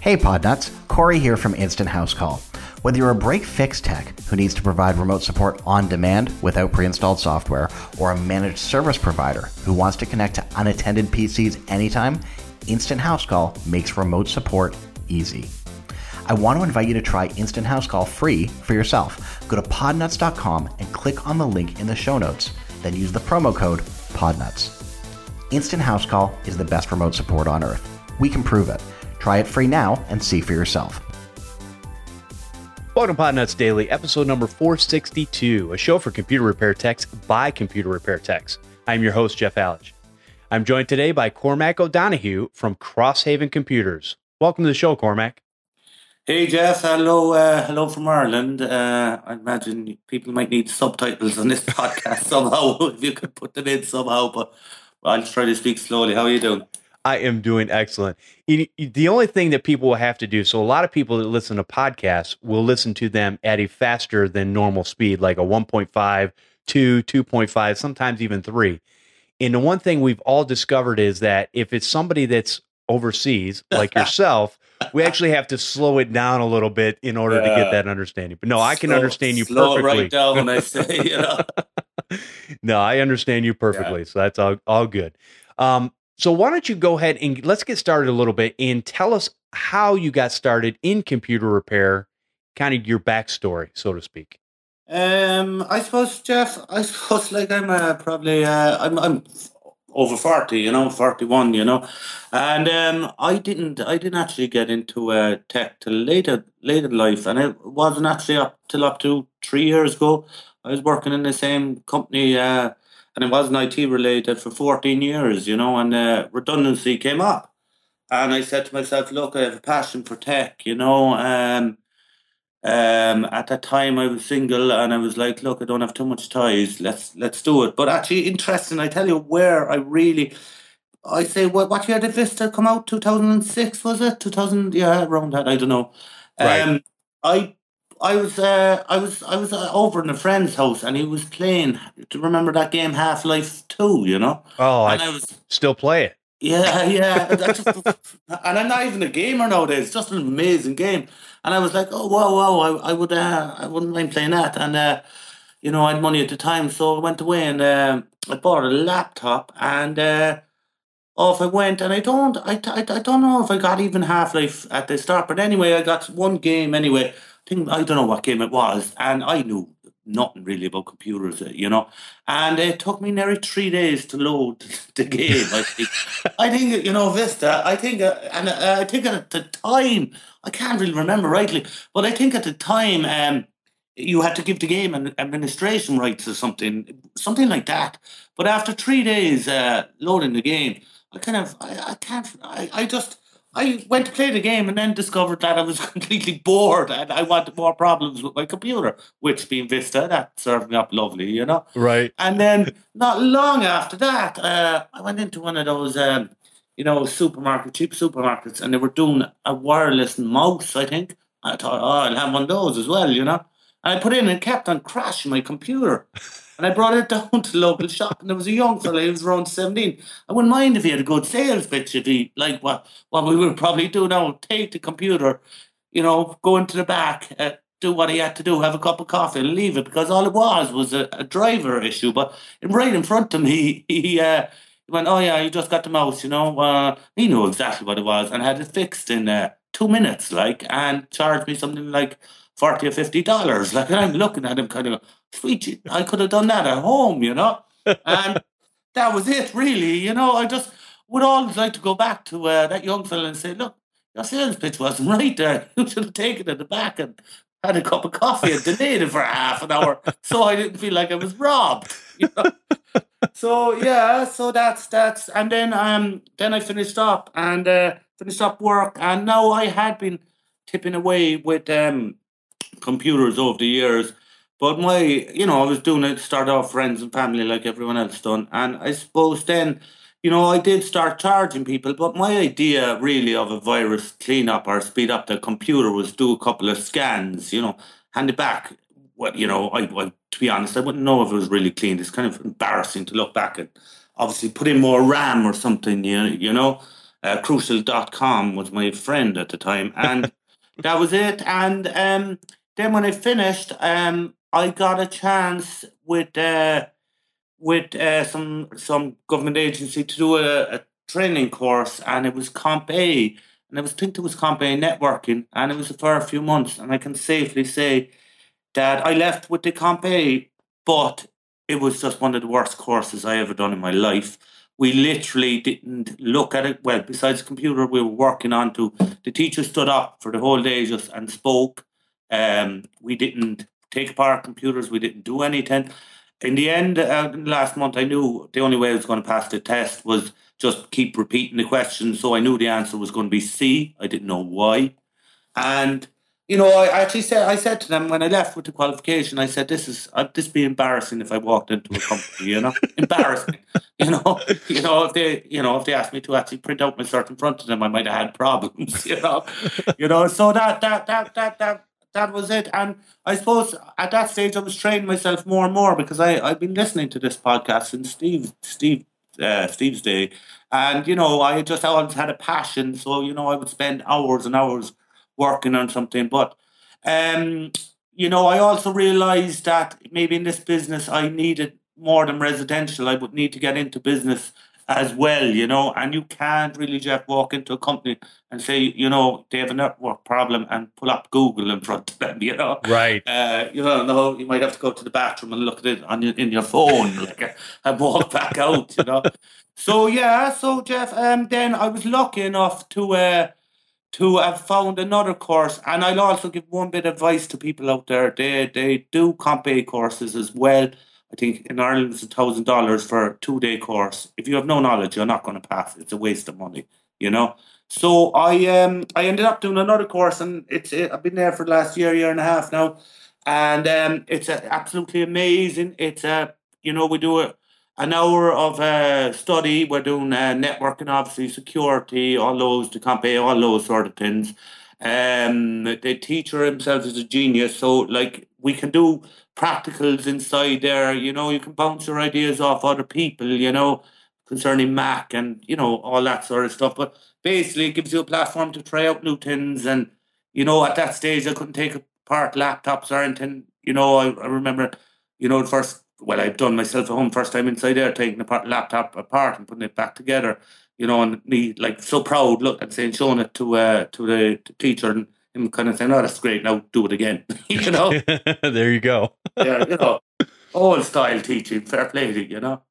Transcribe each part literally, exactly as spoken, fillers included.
Hey Podnuts, Corey here from Instant House Call. Whether you're a break-fix tech who needs to provide remote support on demand without pre-installed software, or a managed service provider who wants to connect to unattended P Cs anytime, Instant House Call makes remote support easy. I want to invite you to try Instant House Call free for yourself. Go to podnuts dot com and click on the link in the show notes. Then use the promo code PODNUTS. Instant House Call is the best remote support on earth. We can prove it. Try it free now and see for yourself. Welcome to Podnuts Daily, episode number four sixty-two, a show for computer repair techs by computer repair techs. I'm your host, Jeff Allage. I'm joined today by Cormac O'Donoghue from Crosshaven Computers. Welcome to the show, Cormac. Hey, Jeff. Hello, uh, hello from Ireland. Uh, I imagine people might need subtitles on this podcast somehow, if you could put them in somehow, but I'll try to speak slowly. How are you doing? I am doing excellent. You, you, the only thing that people will have to do, so a lot of people that listen to podcasts will listen to them at a faster than normal speed, like a one point five, two, two point five, sometimes even three. And the one thing we've all discovered is that if it's somebody that's overseas, like yourself, we actually have to slow it down a little bit in order yeah. to get that understanding. But no, I can slow, understand you slow perfectly. Slow right down when I say, you know. No, I understand you perfectly. Yeah. So that's all, all good. Um, So why don't you go ahead and let's get started a little bit and tell us how you got started in computer repair, kind of your backstory, so to speak. Um, I suppose, Jeff, I suppose like I'm uh, probably, uh, I'm, I'm over forty, you know, forty-one, you know, and um, I didn't, I didn't actually get into uh, tech till later, later in life, and it wasn't actually up till up to three years ago. I was working in the same company, uh, and it wasn't I T related for fourteen years, you know, and uh, redundancy came up. And I said to myself, look, I have a passion for tech, you know. Um, um, at that time, I was single and I was like, look, I don't have too much ties. Let's let's do it. But actually, interesting, I tell you where I really, I say, what, what year did Vista come out? two thousand six, was it? two thousand, yeah, around that, I don't know. Right. Um, I I was uh, I was I was uh, over in a friend's house and he was playing. Do you remember that game Half-Life two? You know. Oh, and I, I was still play it. Yeah, yeah. Just, and I'm not even a gamer nowadays. It's just an amazing game. And I was like, oh wow, wow. I I would uh, I wouldn't mind playing that. And uh, you know, I had money at the time, so I went away and uh, I bought a laptop and. Uh, Off I went, and I don't, I, I, I don't know if I got even Half-Life at the start, but anyway, I got one game anyway. I think I don't know what game it was, and I knew nothing really about computers, you know. And it took me nearly three days to load the game. I think, I think you know, Vista. I think, uh, and uh, I think at the time, I can't really remember rightly, but I think at the time, um, you had to give the game an administration rights or something, something like that. But after three days uh, loading the game. I kind of, I, I can't, I, I just, I went to play the game and then discovered that I was completely bored and I wanted more problems with my computer, which being Vista, that served me up lovely, you know? Right. And then not long after that, uh, I went into one of those, um, you know, supermarket, cheap supermarkets, and they were doing a wireless mouse, I think. I thought, oh, I'll have one of those as well, you know? And I put in and it kept on crashing my computer. And I brought it down to the local shop, and there was a young fella, he was around seventeen. I wouldn't mind if he had a good sales pitch, if he, like what, what we would probably do now, take the computer, you know, go into the back, uh, do what he had to do, have a cup of coffee and leave it, because all it was was a, a driver issue. But right in front of me, he, uh, he went, oh yeah, you just got the mouse, you know. Uh, he knew exactly what it was and had it fixed in uh, two minutes, like, and charged me something like forty or fifty dollars. Like, and I'm looking at him kind of, sweet, I could have done that at home, you know? And that was it, really, you know? I just would always like to go back to uh, that young fella and say, look, your sales pitch wasn't right there. You should have taken it at the back and had a cup of coffee and delayed it for half an hour so I didn't feel like I was robbed, you know? So, yeah, so that's, that's, and then um, then I finished up and uh, finished up work, and now I had been tipping away with um, computers over the years. But my, you know, I was doing it, start off friends and family like everyone else done. And I suppose then, you know, I did start charging people. But my idea really of a virus cleanup or speed up the computer was do a couple of scans, you know, hand it back. What, you know, I, I to be honest, I wouldn't know if it was really clean. It's kind of embarrassing to look back at. Obviously, put in more RAM or something, you, you know. Uh, crucial dot com was my friend at the time, and that was it. And um, then when I finished, um, I got a chance with uh, with uh, some some government agency to do a, a training course, and it was Comp A, and I was think it was Comp A networking, and it was for a few months, and I can safely say that I left with the Comp A, but it was just one of the worst courses I ever done in my life. We literally didn't look at it. Well, besides the computer we were working on to, the teacher stood up for the whole day just and spoke. Um, we didn't take apart computers. We didn't do anything. In the end, uh, last month, I knew the only way I was going to pass the test was just keep repeating the questions. So I knew the answer was going to be C. I didn't know why. And you know, I actually said, I said to them when I left with the qualification, I said, this is, uh, this be embarrassing if I walked into a company, you know, embarrassing, you know, you know, if they, you know, if they asked me to actually print out my cert in front of them, I might have had problems, you know, you know, so that, that, that, that, that, that was it. And I suppose at that stage I was training myself more and more because I, I've been listening to this podcast since Steve, Steve, uh, Steve's day. And, you know, I just always had a passion. So, you know, I would spend hours and hours working on something. But, um, you know, I also realised that maybe in this business I needed more than residential. I would need to get into business as well, you know, and you can't really, Jeff, walk into a company and say, you know, they have a network problem and pull up Google in front of them, you know. Right. Uh, you know, no, you might have to go to the bathroom and look at it on your, in your phone like, and walk back out, you know. So, yeah, so, Jeff, um, then I was lucky enough to... Uh, to have found another course. And I'll also give one bit of advice to people out there. They they do Comp A courses as well. I think in Ireland it's a thousand dollars for a two day course. If you have no knowledge, you're not going to pass. It's a waste of money, you know. So I um I ended up doing another course, and it's I've been there for the last year, year and a half now, and um it's uh, absolutely amazing. It's a uh, you know we do it. An hour of uh, study. We're doing uh, networking, obviously, security, all those, the Comp A, all those sort of things. Um, the teacher himself is a genius, so like we can do practicals inside there. You know, you can bounce your ideas off other people. You know, concerning Mac and you know all that sort of stuff. But basically, it gives you a platform to try out new things. And you know, at that stage, I couldn't take apart laptops or anything. You know, I, I remember, you know, the first. Well, I've done myself at home first time inside there, taking the laptop apart and putting it back together, you know, and me like so proud, look, and saying, showing it to uh, to the to teacher and him kind of saying, oh, that's great, now do it again, you know. There you go. Yeah, you know, old style teaching, fair play to you, you know.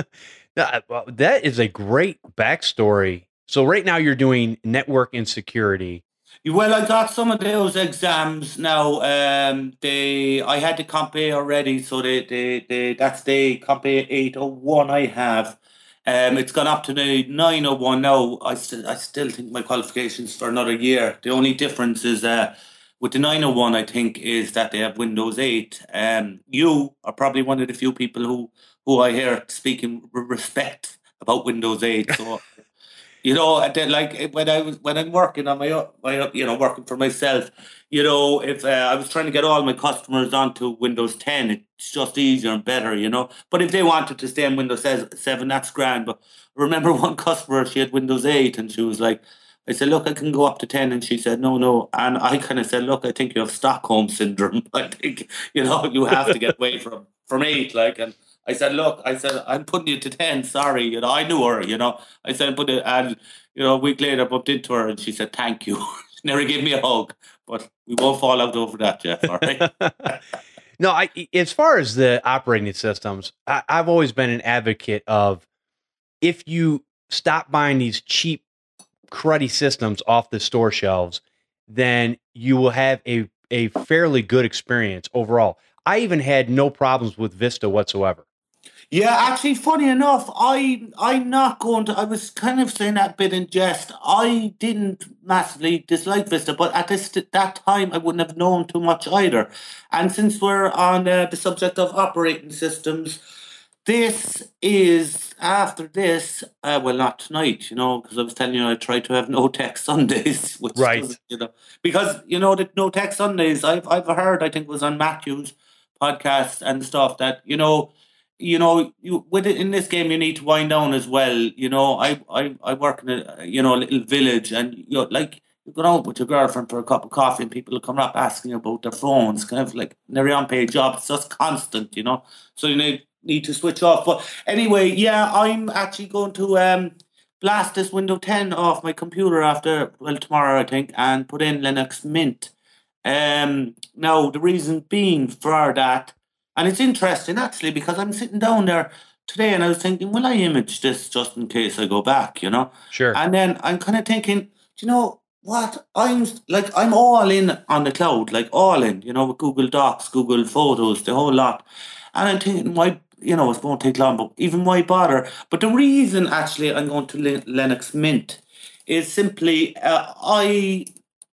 That is a great backstory. So right now you're doing network and security. Well, I got some of those exams now. Um, they I had the Comp A already, so they, they, they that's the Comp A eight oh one I have. Um, it's gone up to the nine oh one now. I still I still think my qualifications for another year. The only difference is uh, with the nine oh one, I think, is that they have Windows eight. Um, you are probably one of the few people who who I hear speaking with respect about Windows eight. So. You know, like when I was when I'm working on my, my you know, working for myself, you know, if uh, I was trying to get all my customers onto Windows ten, it's just easier and better, you know. But if they wanted to stay on Windows seven, that's grand. But I remember one customer, she had Windows eight, and she was like, I said, look, I can go up to ten, and she said, no, no. And I kind of said, look, I think you have Stockholm syndrome. I think, you know, you have to get away from from eight, like, and. I said, look, I said, I'm putting you to ten, sorry, you know, I knew her, you know. I said, put it, and, you know, a week later I bumped into her and she said, thank you. She never gave me a hug, but we won't fall out over that, Jeff, all right? No, I, as far as the operating systems, I, I've always been an advocate of if you stop buying these cheap, cruddy systems off the store shelves, then you will have a, a fairly good experience overall. I even had no problems with Vista whatsoever. Yeah, actually, funny enough, I, I'm not going to, I was kind of saying that bit in jest. I didn't massively dislike Vista, but at this that time, I wouldn't have known too much either. And since we're on uh, the subject of operating systems, this is, after this, uh, well, not tonight, you know, because I was telling you I try to have no tech Sundays. Which right. You know, because, you know, the no tech Sundays, I've, I've heard, I think it was on Matthew's podcast and stuff, that, you know, you know, you with it in this game, you need to wind down as well. You know, I I I work in a you know a little village, and you know, like you go out with your girlfriend for a cup of coffee, and people will come up asking you about their phones, kind of like they're unpaid job. It's just constant, you know. So you need need to switch off. But anyway, yeah, I'm actually going to um blast this Windows ten off my computer after well tomorrow, I think, and put in Linux Mint. Um, now the reason being for that. And it's interesting actually because I'm sitting down there today and I was thinking, will I image this just in case I go back, you know? Sure. And then I'm kind of thinking, do you know what? I'm like, I'm all in on the cloud, like all in, you know, with Google Docs, Google Photos, the whole lot. And I'm thinking, why, you know, it's going to take long, but even why bother? But the reason actually I'm going to Lin- Linux Mint is simply uh, I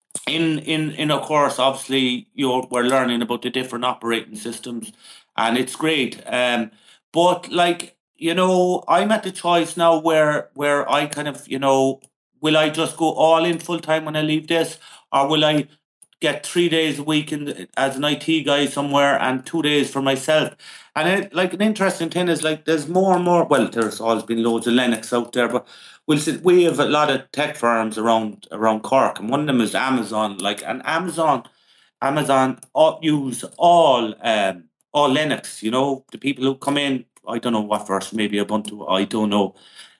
in in in a course obviously you're we're learning about the different operating systems and it's great um but like you know I'm at the choice now where where I kind of you know will I just go all in full time when I leave this or will I get three days a week in as an I T guy somewhere and two days for myself. And it, like an interesting thing is like there's more and more. Well, there's always been loads of Linux out there, but we'll see, we have a lot of tech firms around around Cork, and one of them is Amazon. Like, and Amazon, Amazon all, use all um all Linux. You know, the people who come in. I don't know what version, maybe Ubuntu. I don't know.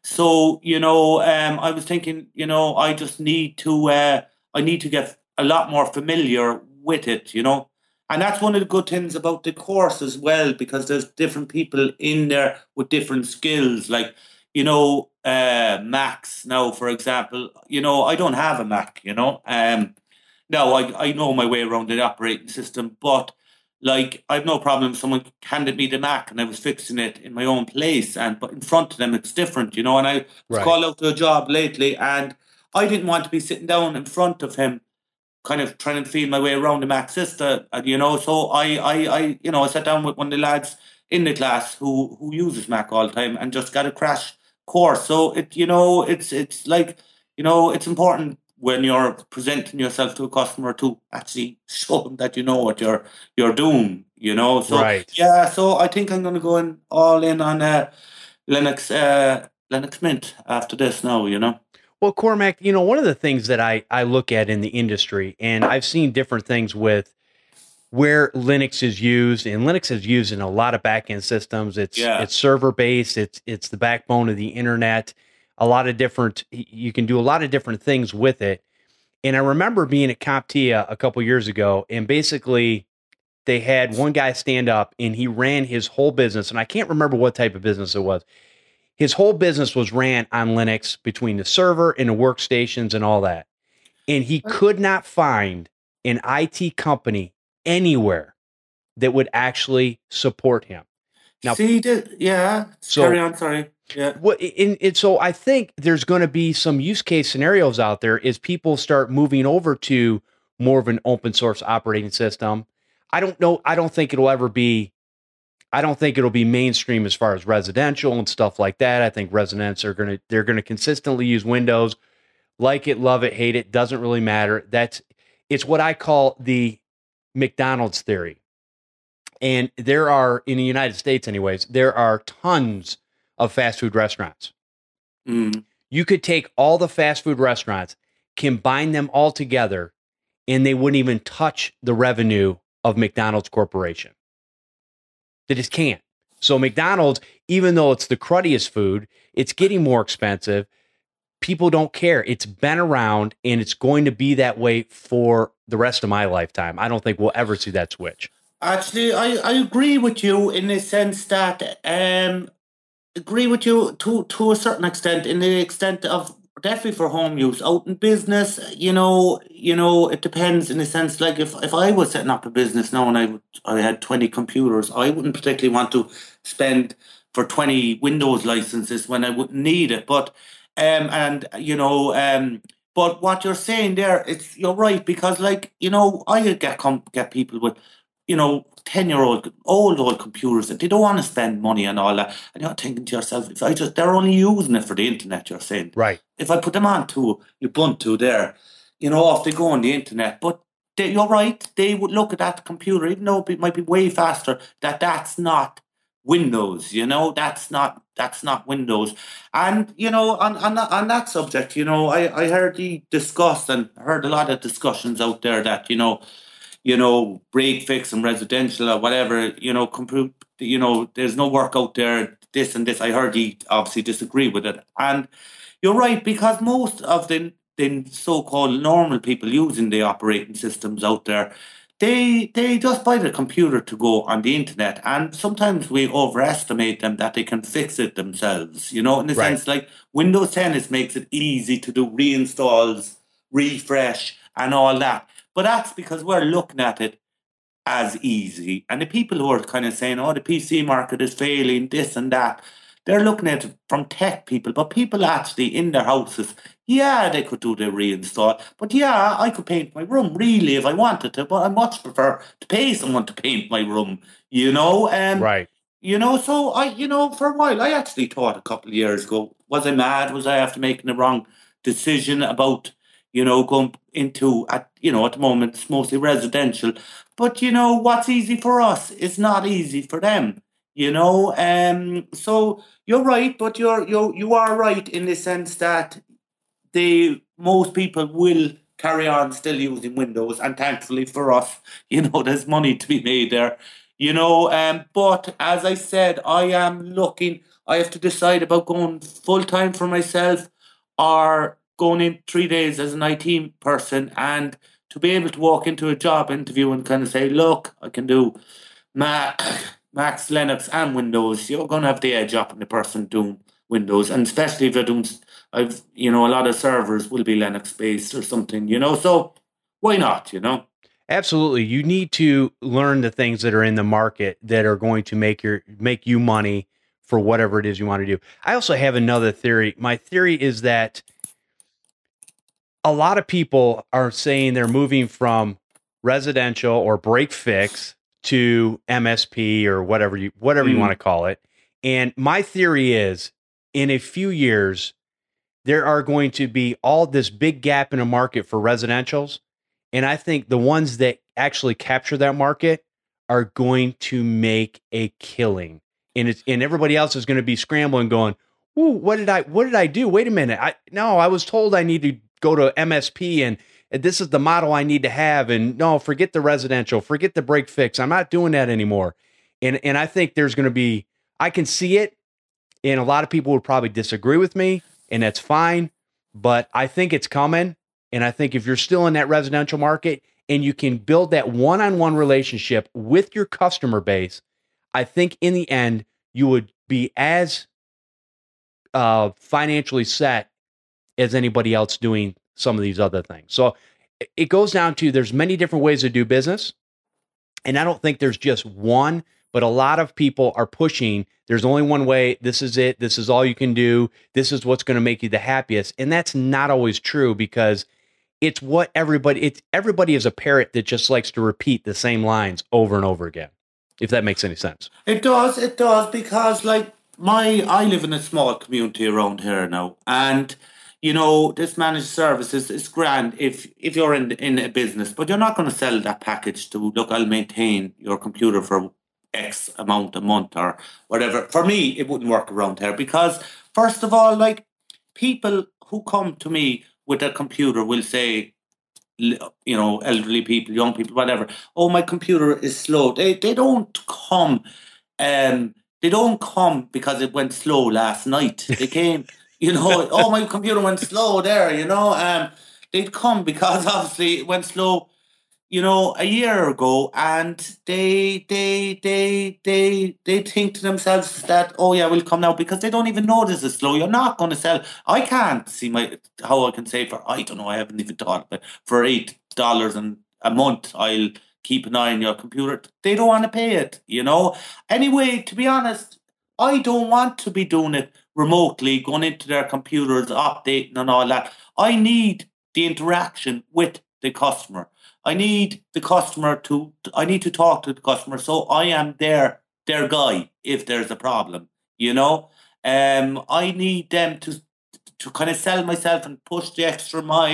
So you know, um, I was thinking, you know, I just need to. Uh, I need to get a lot more familiar with it, you know. And that's one of the good things about the course as well, because there's different people in there with different skills. Like, you know, uh, Macs now, for example, you know, I don't have a Mac, you know. Um, now I, I know my way around the operating system, but like I've no problem if someone handed me the Mac and I was fixing it in my own place and but in front of them it's different, you know. And I was Right. called out to a job lately and I didn't want to be sitting down in front of him kind of trying to feel my way around the Mac system, uh, you know. So I, I, I, you know, I sat down with one of the lads in the class who who uses Mac all the time and just got a crash course. So it, you know, it's it's like, you know, it's important when you're presenting yourself to a customer to actually show them that you know what you're you're doing, you know. So Right. yeah, so I think I'm going to go in all in on uh, Linux uh, Linux Mint after this now, you know. Well, Cormac, you know, one of the things that I, I look at in the industry, and I've seen different things with where Linux is used, and Linux is used in a lot of backend systems. It's Yeah. it's server based. It's it's the backbone of the internet. A lot of different. You can do a lot of different things with it. And I remember being at CompTIA a couple years ago, and basically they had one guy stand up, and he ran his whole business, and I can't remember what type of business it was. His whole business was ran on Linux between the server and the workstations and all that. And he could not find an I T company anywhere that would actually support him. Now, See, the, yeah, So- carry on, sorry. Yeah. what and, and so I think there's going to be some use case scenarios out there as people start moving over to more of an open source operating system. I don't know. I don't think it'll ever be. I don't think it'll be mainstream as far as residential and stuff like that. I think residents are going to they're going to consistently use Windows, like it, love it, hate it, doesn't really matter. That's it's what I call the McDonald's theory. And there are in the United States, anyways, there are tons of fast food restaurants. Mm. You could take all the fast food restaurants, combine them all together, and they wouldn't even touch the revenue of McDonald's Corporation. They just can't. So McDonald's, even though it's the cruddiest food, it's getting more expensive. People don't care. It's been around, and it's going to be that way for the rest of my lifetime. I don't think we'll ever see that switch. Actually, I, I agree with you in the sense that um agree with you to to a certain extent in the extent of definitely for home use. Out in business, you know, you know, it depends in the sense like if, if I was setting up a business now and I would, I had twenty computers, I wouldn't particularly want to spend for twenty Windows licenses when I wouldn't need it. But um and you know um but what you're saying there, it's you're right because like you know I get com- get people with you know, ten year old, old, old computers that they don't want to spend money on all that. And you're thinking to yourself, if I just, they're only using it for the internet, you're saying. Right. If I put them on to Ubuntu there, you know, off they go on the internet. But they, you're right, they would look at that computer, even though it might be way faster, that that's not Windows, you know, that's not that's not Windows. And you know, on on that, on that subject, you know, I I heard the discussed and heard a lot of discussions out there that you know, you know, break fix and residential or whatever, you know, compute, you know, there's no work out there. This and this, I heard he obviously disagree with it, and you're right because most of the the so-called normal people using the operating systems out there they they just buy the computer to go on the internet, and sometimes we overestimate them that they can fix it themselves. You know, in the Right. sense like Windows ten is makes it easy to do reinstalls, refresh, and all that. But that's because we're looking at it as easy. And the people who are kind of saying, "Oh, the P C market is failing," this and that, they're looking at it from tech people, but people actually in their houses, yeah, they could do the reinstall. But yeah, I could paint my room really if I wanted to, but I much prefer to pay someone to paint my room, you know? Um, Right. you know, so I, you know, for a while, I actually thought a couple of years ago, was I mad? Was I after making the wrong decision about, you know, going into, at, you know, at the moment, it's mostly residential. But, you know, what's easy for us is not easy for them, you know? Um, so you're right, but you're, you're, you are right in the sense that the most people will carry on still using Windows, and thankfully for us, you know, there's money to be made there, you know. Um, but as I said, I am looking. I have to decide about going full time for myself, or going in three days as an I T person, and to be able to walk into a job interview and kind of say, "Look, I can do Mac, Macs, Linux, and Windows." You're going to have the edge up on the person doing Windows, and especially if you're doing, I've you know, a lot of servers will be Linux based or something, you know. So why not, you know? Absolutely. You need to learn the things that are in the market that are going to make your make you money for whatever it is you want to do. I also have another theory. My theory is that a lot of people are saying they're moving from residential or break fix to M S P or whatever you whatever you want Mm. to call it. And my theory is in a few years there are going to be all this big gap in a market for residentials. And I think the ones that actually capture that market are going to make a killing. And it's and everybody else is going to be scrambling going, "Ooh, what did I what did I do? Wait a minute. I no, I was told I need to go to M S P and, and this is the model I need to have. And no, forget the residential, forget the break fix. I'm not doing that anymore." And and I think there's going to be I can see it, and a lot of people would probably disagree with me, and that's fine. But I think it's coming. And I think if you're still in that residential market and you can build that one-on-one relationship with your customer base, I think in the end, you would be as uh, financially set as anybody else doing some of these other things. So it goes down to there's many different ways to do business. And I don't think there's just one, but a lot of people are pushing. There's only one way. This is it. This is all you can do. This is what's going to make you the happiest. And that's not always true because it's what everybody, it's everybody is a parrot that just likes to repeat the same lines over and over again, if that makes any sense. It does, it does, because like my, I live in a small community around here now, and you know this managed services is grand if if you're in in a business, but you're not going to sell that package to look. I'll maintain your computer for X amount a month or whatever. For me, it wouldn't work around here because first of all, like people who come to me with a computer will say, you know, elderly people, young people, whatever. Oh, my computer is slow. They they don't come. Um, they don't come because it went slow last night. They came, you know. Oh, my computer went slow there. You know, um, they'd come because obviously it went slow, you know, a year ago, and they they they they they think to themselves that, oh yeah, we'll come now, because they don't even know this is slow. You're not going to sell. I can't see my how I can say for, I don't know, I haven't even thought of it, for eight dollars and a month I'll keep an eye on your computer. They don't want to pay it, you know. Anyway, to be honest, I don't want to be doing it remotely, going into their computers, updating and all that. I need the interaction with the customer. I need the customer to, I need to talk to the customer. So I am their, their guy if there's a problem, you know. Um, I need them to, to kind of sell myself and push the extra mile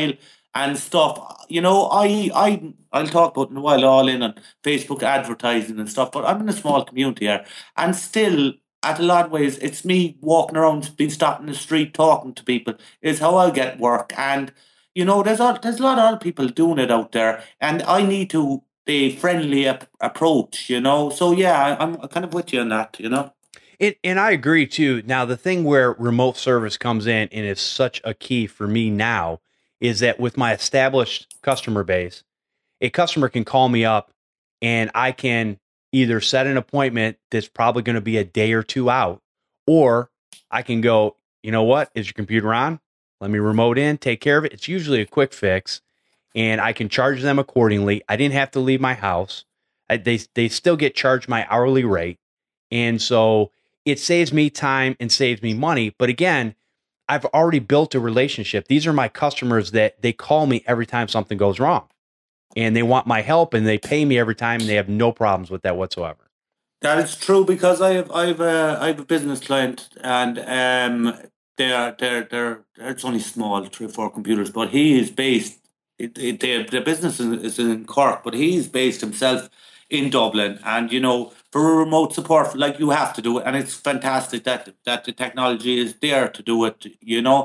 and stuff. You know, I I I'll talk about in a while all in on Facebook advertising and stuff, but I'm in a small community here, and still. At a lot of ways, it's me walking around, being stopped in the street, talking to people. Is how I get work, and you know, there's a, there's a lot of other people doing it out there, and I need to the friendly ap- approach, you know. So yeah, I, I'm kind of with you on that, you know. It, and I agree too. Now, the thing where remote service comes in and is such a key for me now is that with my established customer base, a customer can call me up and I can either set an appointment that's probably going to be a day or two out, or I can go, you know what, is your computer on? Let me remote in, take care of it. It's usually a quick fix and I can charge them accordingly. I didn't have to leave my house. I, they, they still get charged my hourly rate. And so it saves me time and saves me money. But again, I've already built a relationship. These are my customers that they call me every time something goes wrong. And they want my help, and they pay me every time, and they have no problems with that whatsoever. That is true because I have I have a I have a business client, and um they are they're they're it's only small, three or four computers, but he is based. It, it, the, the business is, is in Cork, but he's based himself in Dublin, and you know, for a remote support, like you have to do it, and it's fantastic that that the technology is there to do it. You know,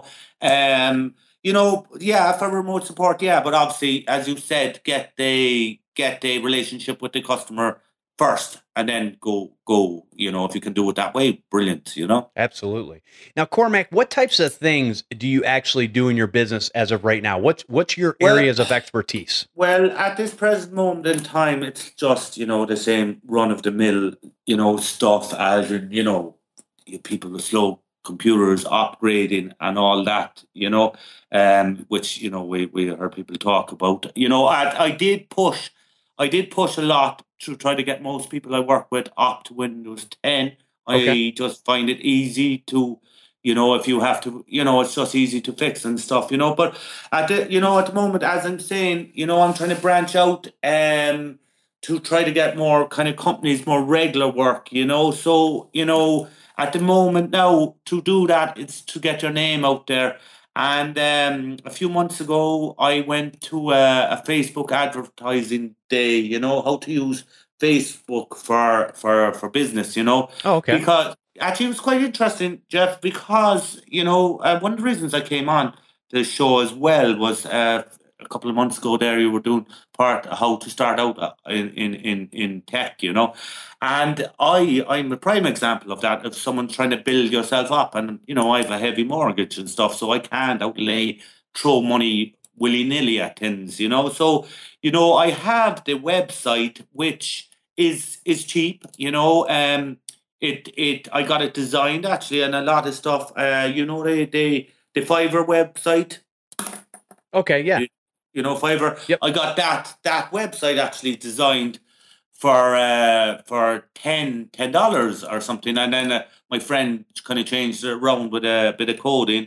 um, you know, yeah, for remote support, yeah, but obviously, as you said, get the get the relationship with the customer first, and then go go. You know, if you can do it that way, brilliant. You know. Absolutely. Now, Cormac, what types of things do you actually do in your business as of right now? What's what's your Well, areas of expertise? Well, at this present moment in time, it's just, you know, the same run of the mill, you know, stuff as in, you know, you- people with slow computers upgrading and all that, you know, um, which, you know, we, we heard people talk about. You know, I, I did push, I did push a lot to try to get most people I work with up to Windows ten. Okay. I just find it easy to, you know, if you have to, you know, it's just easy to fix and stuff, you know, but at the, you know, at the moment, as I'm saying, you know, I'm trying to branch out um, to try to get more kind of companies, more regular work, you know. So, you know, at the moment now, to do that, it's to get your name out there. And um, a few months ago, I went to a, a Facebook advertising day, you know, how to use Facebook for for for business, you know, Oh, okay. because actually it was quite interesting, Jeff, because you know uh, one of the reasons I came on the show as well was uh, a couple of months ago. There, you were doing part of how to start out uh, in in in in tech, you know, and I I'm a prime example of that. Of someone trying to build yourself up, and you know I have a heavy mortgage and stuff, so I can't outlay throw money willy nilly at things, you know. So you know I have the website which is is cheap, you know. Um, it it I got it designed actually, and a lot of stuff. Uh, you know the the the Fiverr website. Okay. Yeah. You, you know Fiverr. Yep. I got that that website actually designed for uh for ten ten dollars or something, and then uh, my friend kind of changed it around with a bit of coding.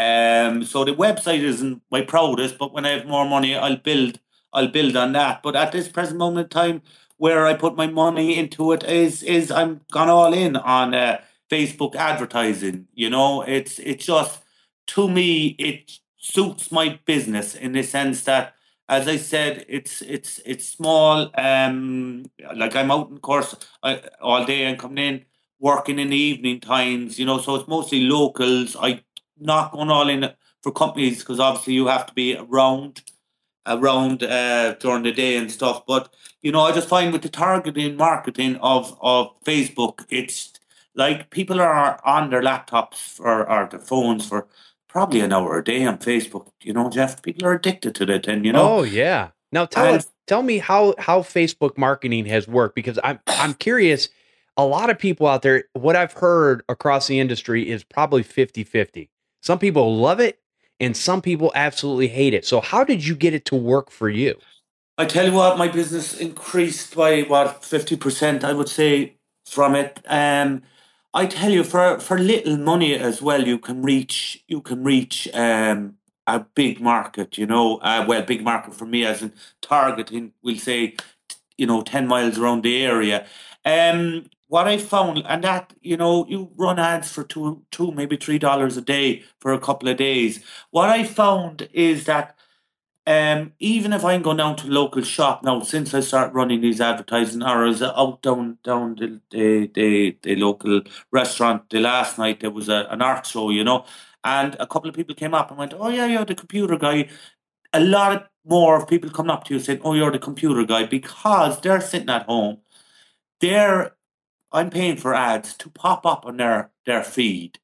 Um, so the website isn't my proudest, but when I have more money, I'll build I'll build on that. But at this present moment in time, where I put my money into it is is I'm gone all in on uh, Facebook advertising. You know, it's it's just to me it suits my business in the sense that, as I said, it's it's it's small. Um, like I'm out in course I, all day and coming in working in the evening times. You know, so it's mostly locals. I not going all in for companies because obviously you have to be around around uh, during the day and stuff. But you know, I just find with the targeting marketing of of Facebook, it's like people are on their laptops or, or their phones for probably an hour a day on Facebook. You know, Jeff, people are addicted to it, and you know, Oh, yeah. Now tell and us, tell me how how Facebook marketing has worked because I'm I'm curious. A lot of people out there, what I've heard across the industry is probably fifty fifty. Some people love it and some people absolutely hate it. So how did you get it to work for you? I tell you what, my business increased by what fifty percent, I would say, from it. Um, I tell you, for for little money as well, you can reach you can reach um a big market. You know, uh, well, big market for me as in targeting. We'll say, you know, ten miles around the area. Um, what I found, and that you know, you run ads for two, two maybe three dollars a day for a couple of days. What I found is that Um, even if I'm going down to local shop now, since I start running these advertising hours out down down the the, the, the local restaurant, the last night there was a, an art show, you know, and a couple of people came up and went, "Oh yeah, you're the computer guy." A lot of more of people coming up to you saying, "Oh, you're the computer guy," because they're sitting at home. They're I'm paying for ads to pop up on their their feed,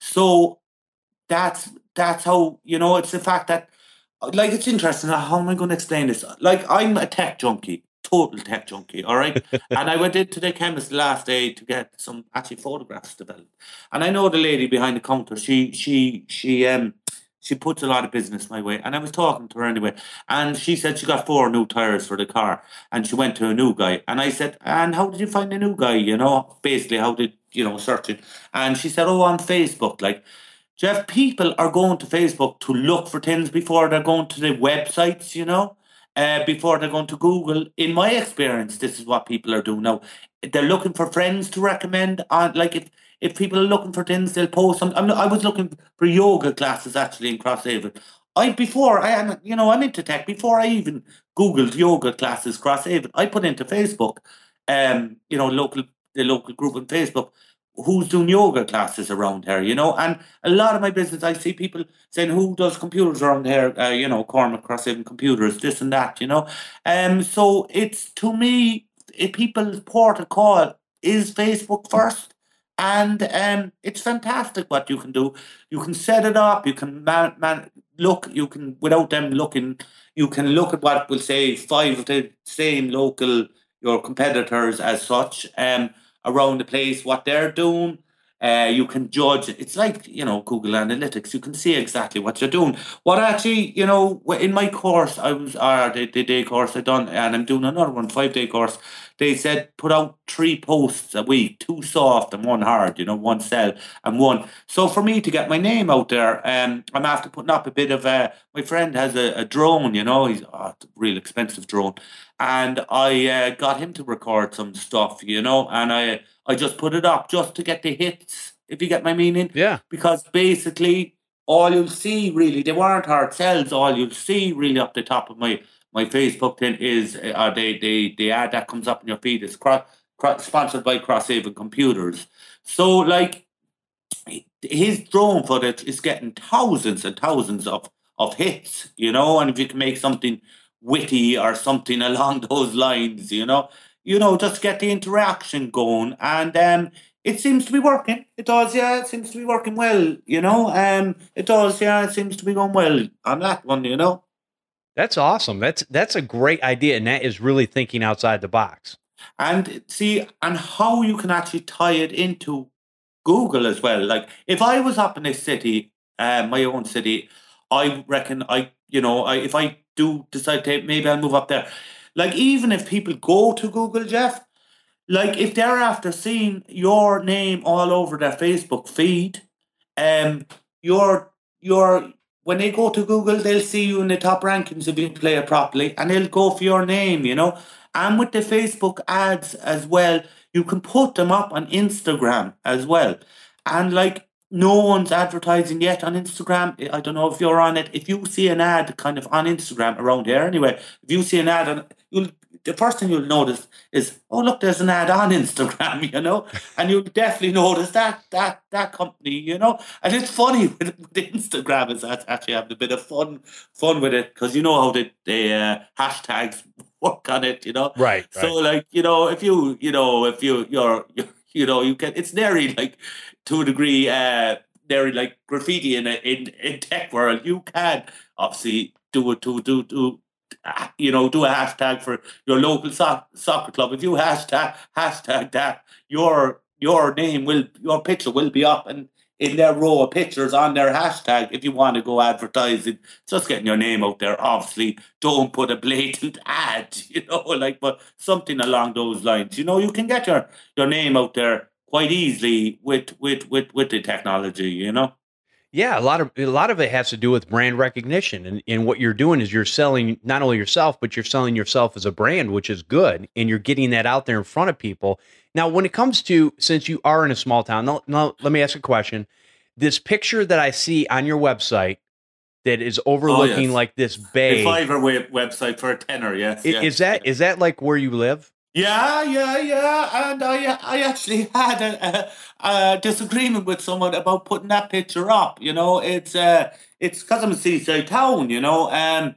so that's that's how you know it's the fact that like it's interesting. How am I going to explain this? Like I'm a tech junkie, total tech junkie. All right, and I went into the chemist last day to get some actually photographs developed, and I know the lady behind the counter. She she she um she puts a lot of business my way, and I was talking to her anyway, and she said she got four new tires for the car, and she went to a new guy, and I said, and how did you find the new guy? You know, basically how did you know search it? And she said, oh, on Facebook, like. Jeff, people are going to Facebook to look for things before they're going to the websites, you know, uh, before they're going to Google. In my experience, this is what people are doing now. They're looking for friends to recommend. On like if if people are looking for things, they'll post some. I'm, I was looking for yoga classes actually in Crosshaven. I before I am you know I'm into tech. Before I even Googled yoga classes Crosshaven, I put into Facebook, um, you know, local the local group on Facebook who's doing yoga classes around here, you know, and a lot of my business, I see people saying, who does computers around here, uh, you know, Cormac Crosshaven Computers, this and that, you know. Um, so it's, to me, it, people's port of call is Facebook first, and um, it's fantastic what you can do. You can set it up, you can man, man, look, you can, without them looking, you can look at what will say five of the same local, your competitors as such, um, around the place, what they're doing. Uh, you can judge. It's like, you know, Google Analytics. You can see exactly what you're doing. What actually, you know, in my course, I was, or the, the day course I done, and I'm doing another one, five day course. They said put out three posts a week, two soft and one hard, you know, one sell and one. So for me to get my name out there, um, I'm after putting up a bit of a, my friend has a, a drone, you know, he's oh, a real expensive drone. And I uh, got him to record some stuff, you know, and I I just put it up just to get the hits, if you get my meaning. Yeah. Because basically, all you'll see really, they weren't hard sells. All you'll see really up the top of my my Facebook thing is uh, the the the ad that comes up in your feed is cross, cross, sponsored by Crosshaven Computers. So like his drone footage is getting thousands and thousands of of hits, you know, and if you can make something witty or something along those lines, you know, you know, just get the interaction going, and um, it seems to be working. It does, yeah. It seems to be working well, you know. Um, it does, yeah. It seems to be going well on that one, you know. That's awesome. That's that's a great idea, and that is really thinking outside the box. And see, and how you can actually tie it into Google as well. Like if I was up in a city, uh, my own city, I reckon I, you know, I, if I do decide to, maybe I'll move up there. Like even if people go to Google, Jeff, like if they're after seeing your name all over their Facebook feed, um, your your when they go to Google, they'll see you in the top rankings if you play it properly, and they'll go for your name, you know. And with the Facebook ads as well, you can put them up on Instagram as well. And like no one's advertising yet on Instagram. I don't know if you're on it. If you see an ad kind of on Instagram around here anyway, if you see an ad, on, you'll the first thing you'll notice is, oh look, there's an ad on Instagram, you know, and you'll definitely notice that that that company, you know. And it's funny with, with Instagram is actually having a bit of fun fun with it because you know how the the uh, hashtags work on it, you know. Right. So right. like you know, if you you know if you you're, you're you know you can, it's nearly like to a degree, uh, nearly like graffiti in a, in in tech world. You can obviously do it to do do. You know, do a hashtag for your local so- soccer club. If you hashtag hashtag that, your your name will, your picture will be up and in their row of pictures on their hashtag. If you want to go advertising, just getting your name out there. Obviously, don't put a blatant ad. You know, like but something along those lines. You know, you can get your your name out there quite easily with with with with the technology. You know. Yeah, a lot of a lot of it has to do with brand recognition, and and what you're doing is you're selling not only yourself, but you're selling yourself as a brand, which is good, and you're getting that out there in front of people. Now, when it comes to, since you are in a small town, now, now let me ask a question. This picture that I see on your website, that is overlooking yes. like this A bay. Fiverr web- website for a tenner, yes. I- yes. Is that is that like where you live? Yeah, yeah, yeah. And I I actually had a, a, a disagreement with someone about putting that picture up. You know, it's uh, it's because I'm a seaside town. You know, um,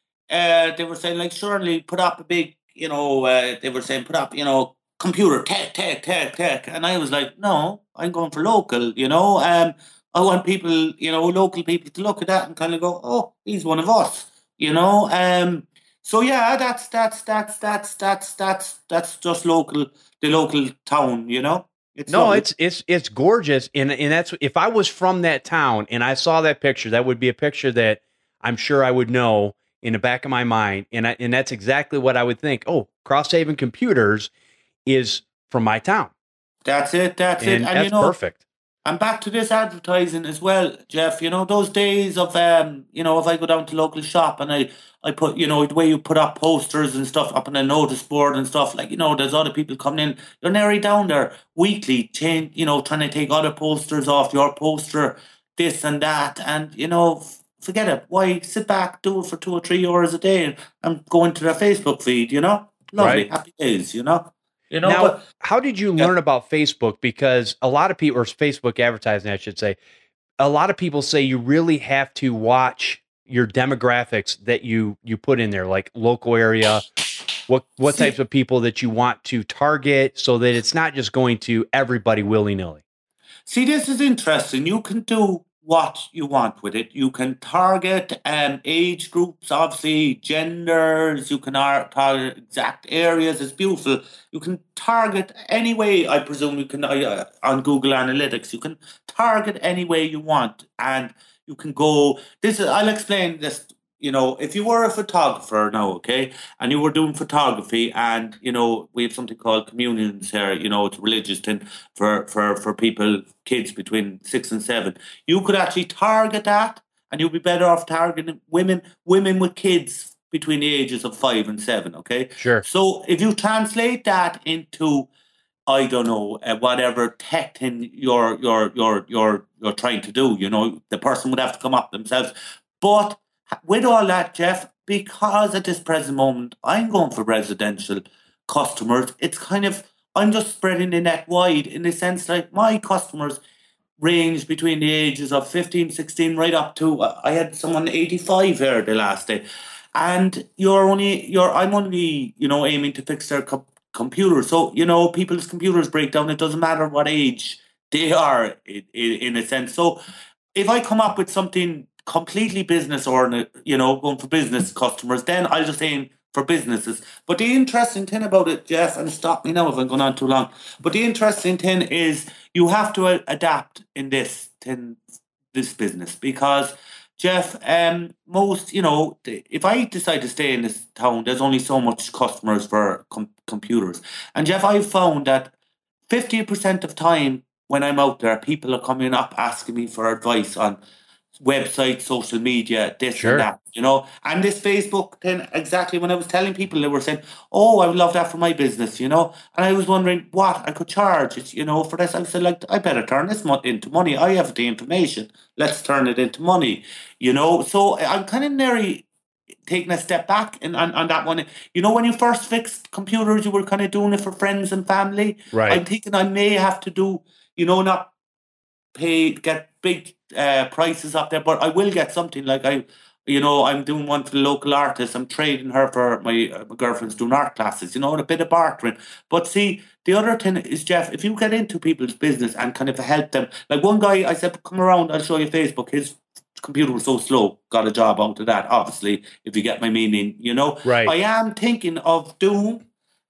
uh, they were saying like, surely put up a big. You know, uh, they were saying put up. You know, computer tech, tech, tech, tech, and I was like, no, I'm going for local. You know, um, I want people, you know, local people to look at that and kind of go, oh, he's one of us. You know, um. So yeah, that's that's that's that's that's that's that's just local, the local town, you know. It's No, lovely. it's it's it's gorgeous, and and that's if I was from that town and I saw that picture, that would be a picture that I'm sure I would know in the back of my mind, and I, and that's exactly what I would think. Oh, Crosshaven Computers is from my town, That's it. That's and it. And that's you know, perfect. and back to this advertising as well, Jeff. You know, those days of um, you know, if I go down to local shop and I, I put, you know, the way you put up posters and stuff up on a notice board and stuff, like, you know, there's other people coming in. You're nearly down there weekly, change, you know, trying to take other posters off your poster, this and that, and you know, f- forget it. Why sit back, do it for two or three hours a day, and, and go into their Facebook feed? You know, lovely, Right. happy days. You know, you know, Now, but how did you yeah. learn about Facebook? Because a lot of people, or Facebook advertising, I should say, a lot of people say you really have to watch your demographics that you you put in there, like local area, what what See- types of people that you want to target, so that it's not just going to everybody willy nilly. See, this is interesting. You can do what you want with it. You can target um, age groups, obviously, genders. You can ar- target exact areas. It's beautiful. You can target any way, I presume you can, uh, on Google Analytics. You can target any way you want. And you can go, this is, I'll explain this. You know, if you were a photographer now, okay, and you were doing photography, and you know, we have something called communions here. You know, it's a religious thing for for for people, kids between six and seven. You could actually target that, and you'd be better off targeting women, women with kids between the ages of five and seven. Okay, Sure. so if you translate that into, I don't know, uh, whatever tech thing you're you're you're you're you're trying to do, you know, the person would have to come up themselves, but with all that, Jeff, because at this present moment, I'm going for residential customers, it's kind of, I'm just spreading the net wide in the sense like my customers range between the ages of fifteen, sixteen, right up to, uh, I had someone eighty-five here the last day. And you're only, you're, I'm only, you know, aiming to fix their com- computer. So, you know, people's computers break down. It doesn't matter what age they are in, in, in a sense. So if I come up with something completely business or, you know, going for business customers, then I'll just aim for businesses. But the interesting thing about it, Jeff, and stop me now if I'm going on too long, but the interesting thing is you have to a- adapt in this in this business because, Jeff, um, most, you know, th- if I decide to stay in this town, there's only so much customers for com- computers. And Jeff, I've found that fifty percent of time when I'm out there, people are coming up asking me for advice on websites, social media, this Sure. and that, you know. And this Facebook thing, exactly when I was telling people, they were saying, oh, I would love that for my business, you know. And I was wondering what I could charge, it's, you know, for this. I said, like, I better turn this mo- into money. I have the information. Let's turn it into money, you know. So I'm kind of nearly taking a step back in, on, on that one. You know, when you first fixed computers, you were kind of doing it for friends and family. Right. I'm thinking I may have to do, you know, not pay, get big uh, prices up there, but I will get something like I, you know, I'm doing one for the local artist. I'm trading her for my, uh, my girlfriend's doing art classes, you know, and a bit of bartering. But see, the other thing is, Jeff, if you get into people's business and kind of help them, like one guy, I said, come around, I'll show you Facebook. His computer was so slow, got a job out of that, obviously, if you get my meaning, you know. Right. I am thinking of doing,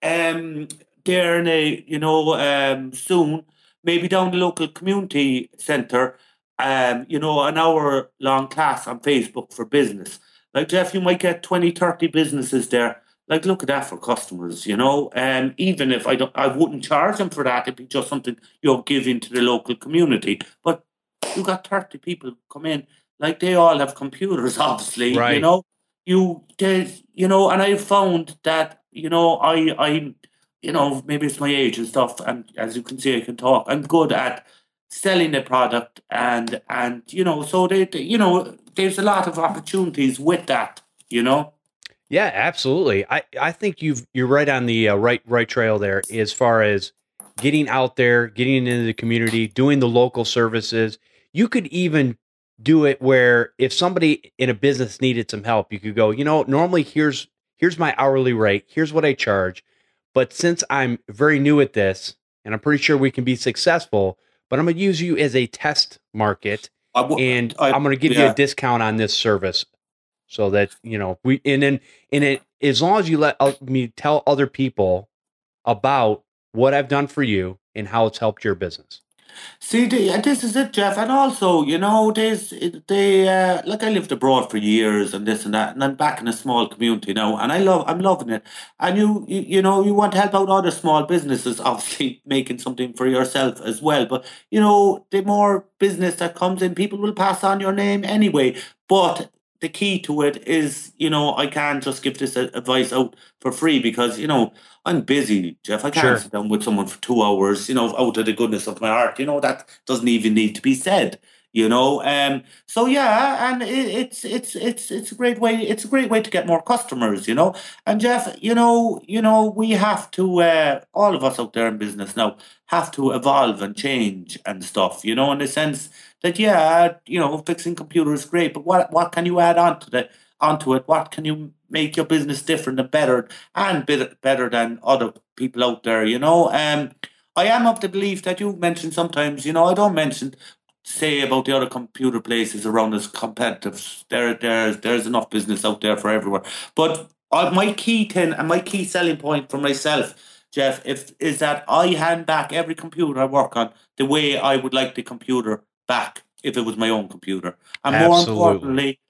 um, there in a, you know, um, soon, maybe down the local community centre, um, you know, an hour long class on Facebook for business. Like, Jeff, you might get twenty, thirty businesses there. Like, look at that for customers, you know. Um, even if I don't, I wouldn't charge them for that. It'd be just something you're giving to the local community. But you got thirty people come in, like they all have computers, obviously, Right. you know. You, there's, you know, and I found that, you know, I, I, you know, maybe it's my age and stuff, and as you can see, I can talk. I'm good at selling the product, and and you know, so they, they you know, there's a lot of opportunities with that, you know. Yeah, absolutely. I, I think you've you're right on the uh, right right trail there as far as getting out there, getting into the community, doing the local services. You could even do it where if somebody in a business needed some help, you could go, you know, normally here's here's my hourly rate, here's what I charge. But since I'm very new at this and I'm pretty sure we can be successful, but I'm going to use you as a test market I, w- and I I'm going to give you a yeah. discount on this service. So that, you know, we, and then, and it, as long as you let uh, me tell other people about what I've done for you and how it's helped your business. See, the, and this is it, Jeff. And also, you know, there's they uh, like I lived abroad for years and this and that, and I'm back in a small community now, and I love, I'm loving it. And you, you, you know, you want to help out other small businesses, obviously making something for yourself as well. But you know, the more business that comes in, people will pass on your name anyway. But the key to it is, you know, I can't just give this advice out for free because, you know, I'm busy, Jeff. I can't Sure. sit down with someone for two hours, you know, out of the goodness of my heart. You know, that doesn't even need to be said, you know. Um, so yeah, and it, it's it's it's it's a great way. It's a great way to get more customers, you know. And Jeff, you know, you know, we have to. Uh, all of us out there in business now have to evolve and change and stuff, you know, in the sense that yeah, you know, fixing computers is great, but what what can you add on to the onto it? What can you make your business different and better and bit better than other people out there? You know, um, I am of the belief that you mentioned sometimes. You know, I don't mention say about the other computer places around us competitive. There, there's there's enough business out there for everywhere. But uh, my key thing and my key selling point for myself, Jeff, if is that I hand back every computer I work on the way I would like the computer back if it was my own computer. And more Absolutely. importantly,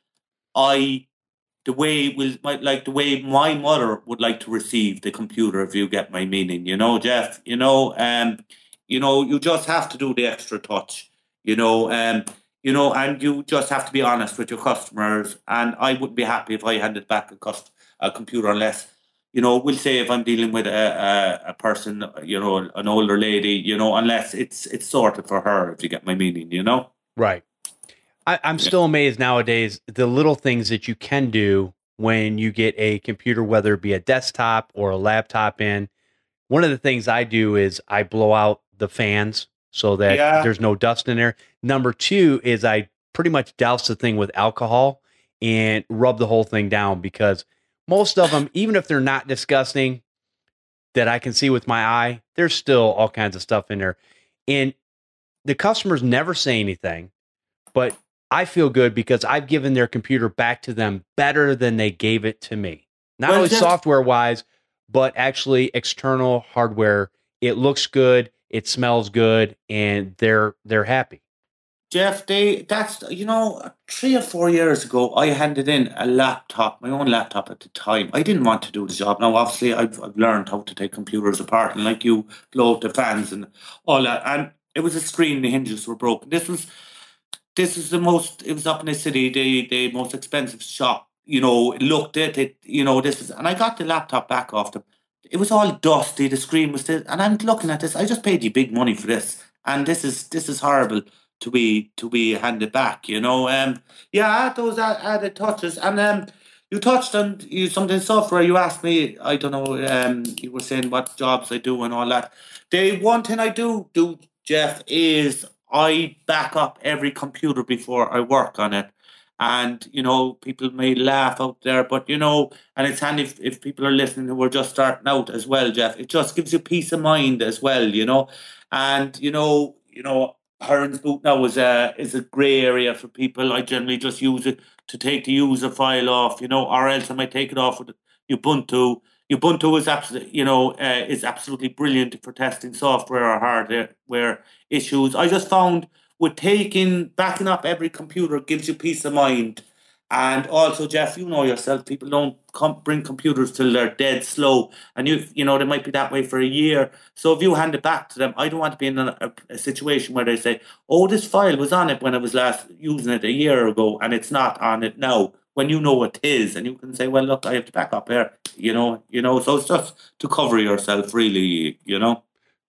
I the way will my, like the way my mother would like to receive the computer, if you get my meaning, you know, Jeff. You know, um, you know, you just have to do the extra touch, you know, um, you know, and you just have to be honest with your customers. And I wouldn't be happy if I handed back a cust- a computer unless, you know, we'll say if I'm dealing with a, a, a person, you know, an older lady, you know, unless it's it's sorted for her, if you get my meaning, you know. Right. I, I'm Yeah. still amazed nowadays the little things that you can do when you get a computer, whether it be a desktop or a laptop in. One of the things I do is I blow out the fans so that Yeah. there's no dust in there. Number two is I pretty much douse the thing with alcohol and rub the whole thing down because most of them, even if they're not disgusting that I can see with my eye, there's still all kinds of stuff in there. And the customers never say anything, but I feel good because I've given their computer back to them better than they gave it to me. Not Well, only Jeff, software wise, but actually external hardware. It looks good, it smells good, and they're they're happy. Jeff, they that's you know three or four years ago, I handed in a laptop, my own laptop at the time. I didn't want to do the job. Now, obviously, I've I've learned how to take computers apart and like you blow out the fans and all that. And it was a screen, the hinges were broken. This was this is the most. It was up in the city, the the most expensive shop. You know, looked at it. You know, this is, and I got the laptop back off them. It was all dusty. The screen was still, and I'm looking at this. I just paid you big money for this, and this is this is horrible to be to be handed back. You know, um, yeah, those a- added touches, and um, you touched on you something software. You asked me, I don't know, um, you were saying what jobs I do and all that. The one thing I do do, Jeff, is I back up every computer before I work on it. And you know, people may laugh out there, but you know, and it's handy if, if people are listening who are just starting out as well, Jeff. It just gives you peace of mind as well, you know. And you know, you know, Heron's boot now is a is a grey area for people. I generally just use it to take the user file off, you know, or else I might take it off with Ubuntu. Ubuntu is absolutely, you know, uh, is absolutely brilliant for testing software or hardware issues. I just found with taking backing up every computer gives you peace of mind. And also, Jeff, you know yourself, people don't come, bring computers till they're dead slow, and you you know they might be that way for a year. So if you hand it back to them, I don't want to be in a, a, a situation where they say, "Oh, this file was on it when I was last using it a year ago, and it's not on it now." When you know it is, and you can say, "Well, look, I have to back up here," you know, you know. So it's just to cover yourself, really, you know.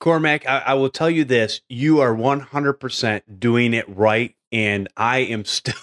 Cormac, I, I will tell you this. You are one hundred percent doing it right, and I am still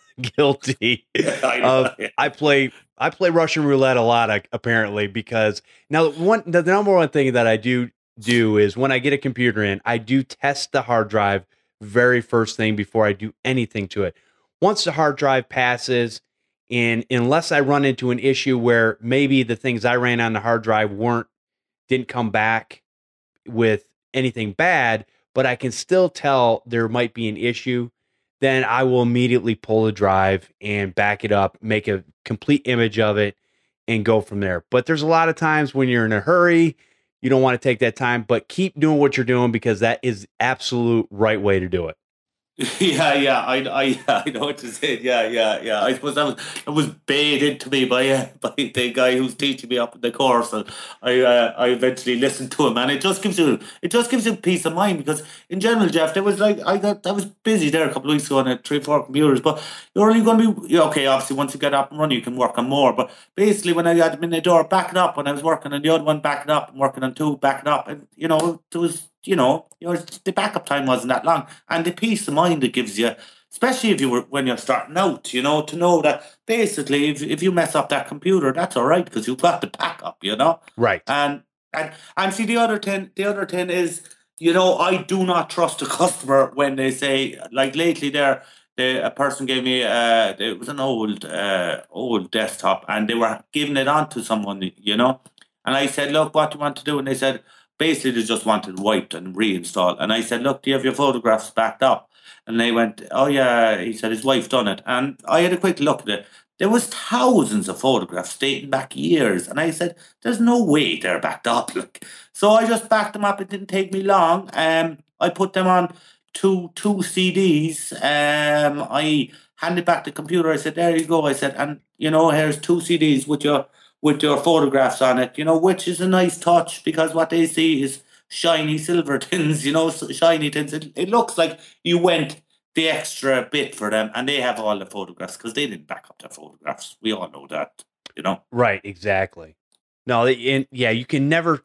guilty I know, of, yeah. I play I play Russian roulette a lot, uh, apparently, because now one the number one thing that I do do is when I get a computer in, I do test the hard drive very first thing before I do anything to it. Once the hard drive passes, and unless I run into an issue where maybe the things I ran on the hard drive weren't didn't come back with anything bad, but I can still tell there might be an issue, then I will immediately pull the drive and back it up, make a complete image of it, and go from there. But there's a lot of times when you're in a hurry, you don't want to take that time, but keep doing what you're doing because that is absolute right way to do it. Yeah, yeah, I, I, yeah, I know what you said. Yeah, yeah, yeah. I suppose that was that was baited to me by uh, by the guy who's teaching me up in the course, and I, uh, I eventually listened to him, and it just gives you, it just gives you peace of mind because in general, Jeff, there was like I got I was busy there a couple of weeks ago on a three four computers, but you're only going to be okay. Obviously, once you get up and running, you can work on more. But basically, when I had them in the door, backing up, when I was working on the other one, backing up, and working on two, backing up, and you know, there was. You know, your the backup time wasn't that long, and the peace of mind it gives you, especially if you were when you're starting out, you know, to know that basically if if you mess up that computer, that's all right because you've got the backup, you know, right? And and and see the other thing, the other thing is, you know, I do not trust a customer when they say like lately there. The, a person gave me uh, it was an old uh, old desktop, and they were giving it on to someone, you know, and I said, look, what do you want to do? And they said. Basically, they just wanted wiped and reinstalled. And I said, look, do you have your photographs backed up? And they went, oh, yeah. He said, his wife done it. And I had a quick look at it. There was thousands of photographs dating back years. And I said, there's no way they're backed up. Like, so I just backed them up. It didn't take me long. Um, I put them on two two C Ds. Um, I handed back the computer. I said, there you go. I said, and, you know, here's two C Ds with your... with your photographs on it, you know, which is a nice touch because what they see is shiny silver tins, you know, shiny tins. It, it looks like you went the extra bit for them and they have all the photographs because they didn't back up their photographs. We all know that, you know. Right, exactly. No, they, and yeah, you can never,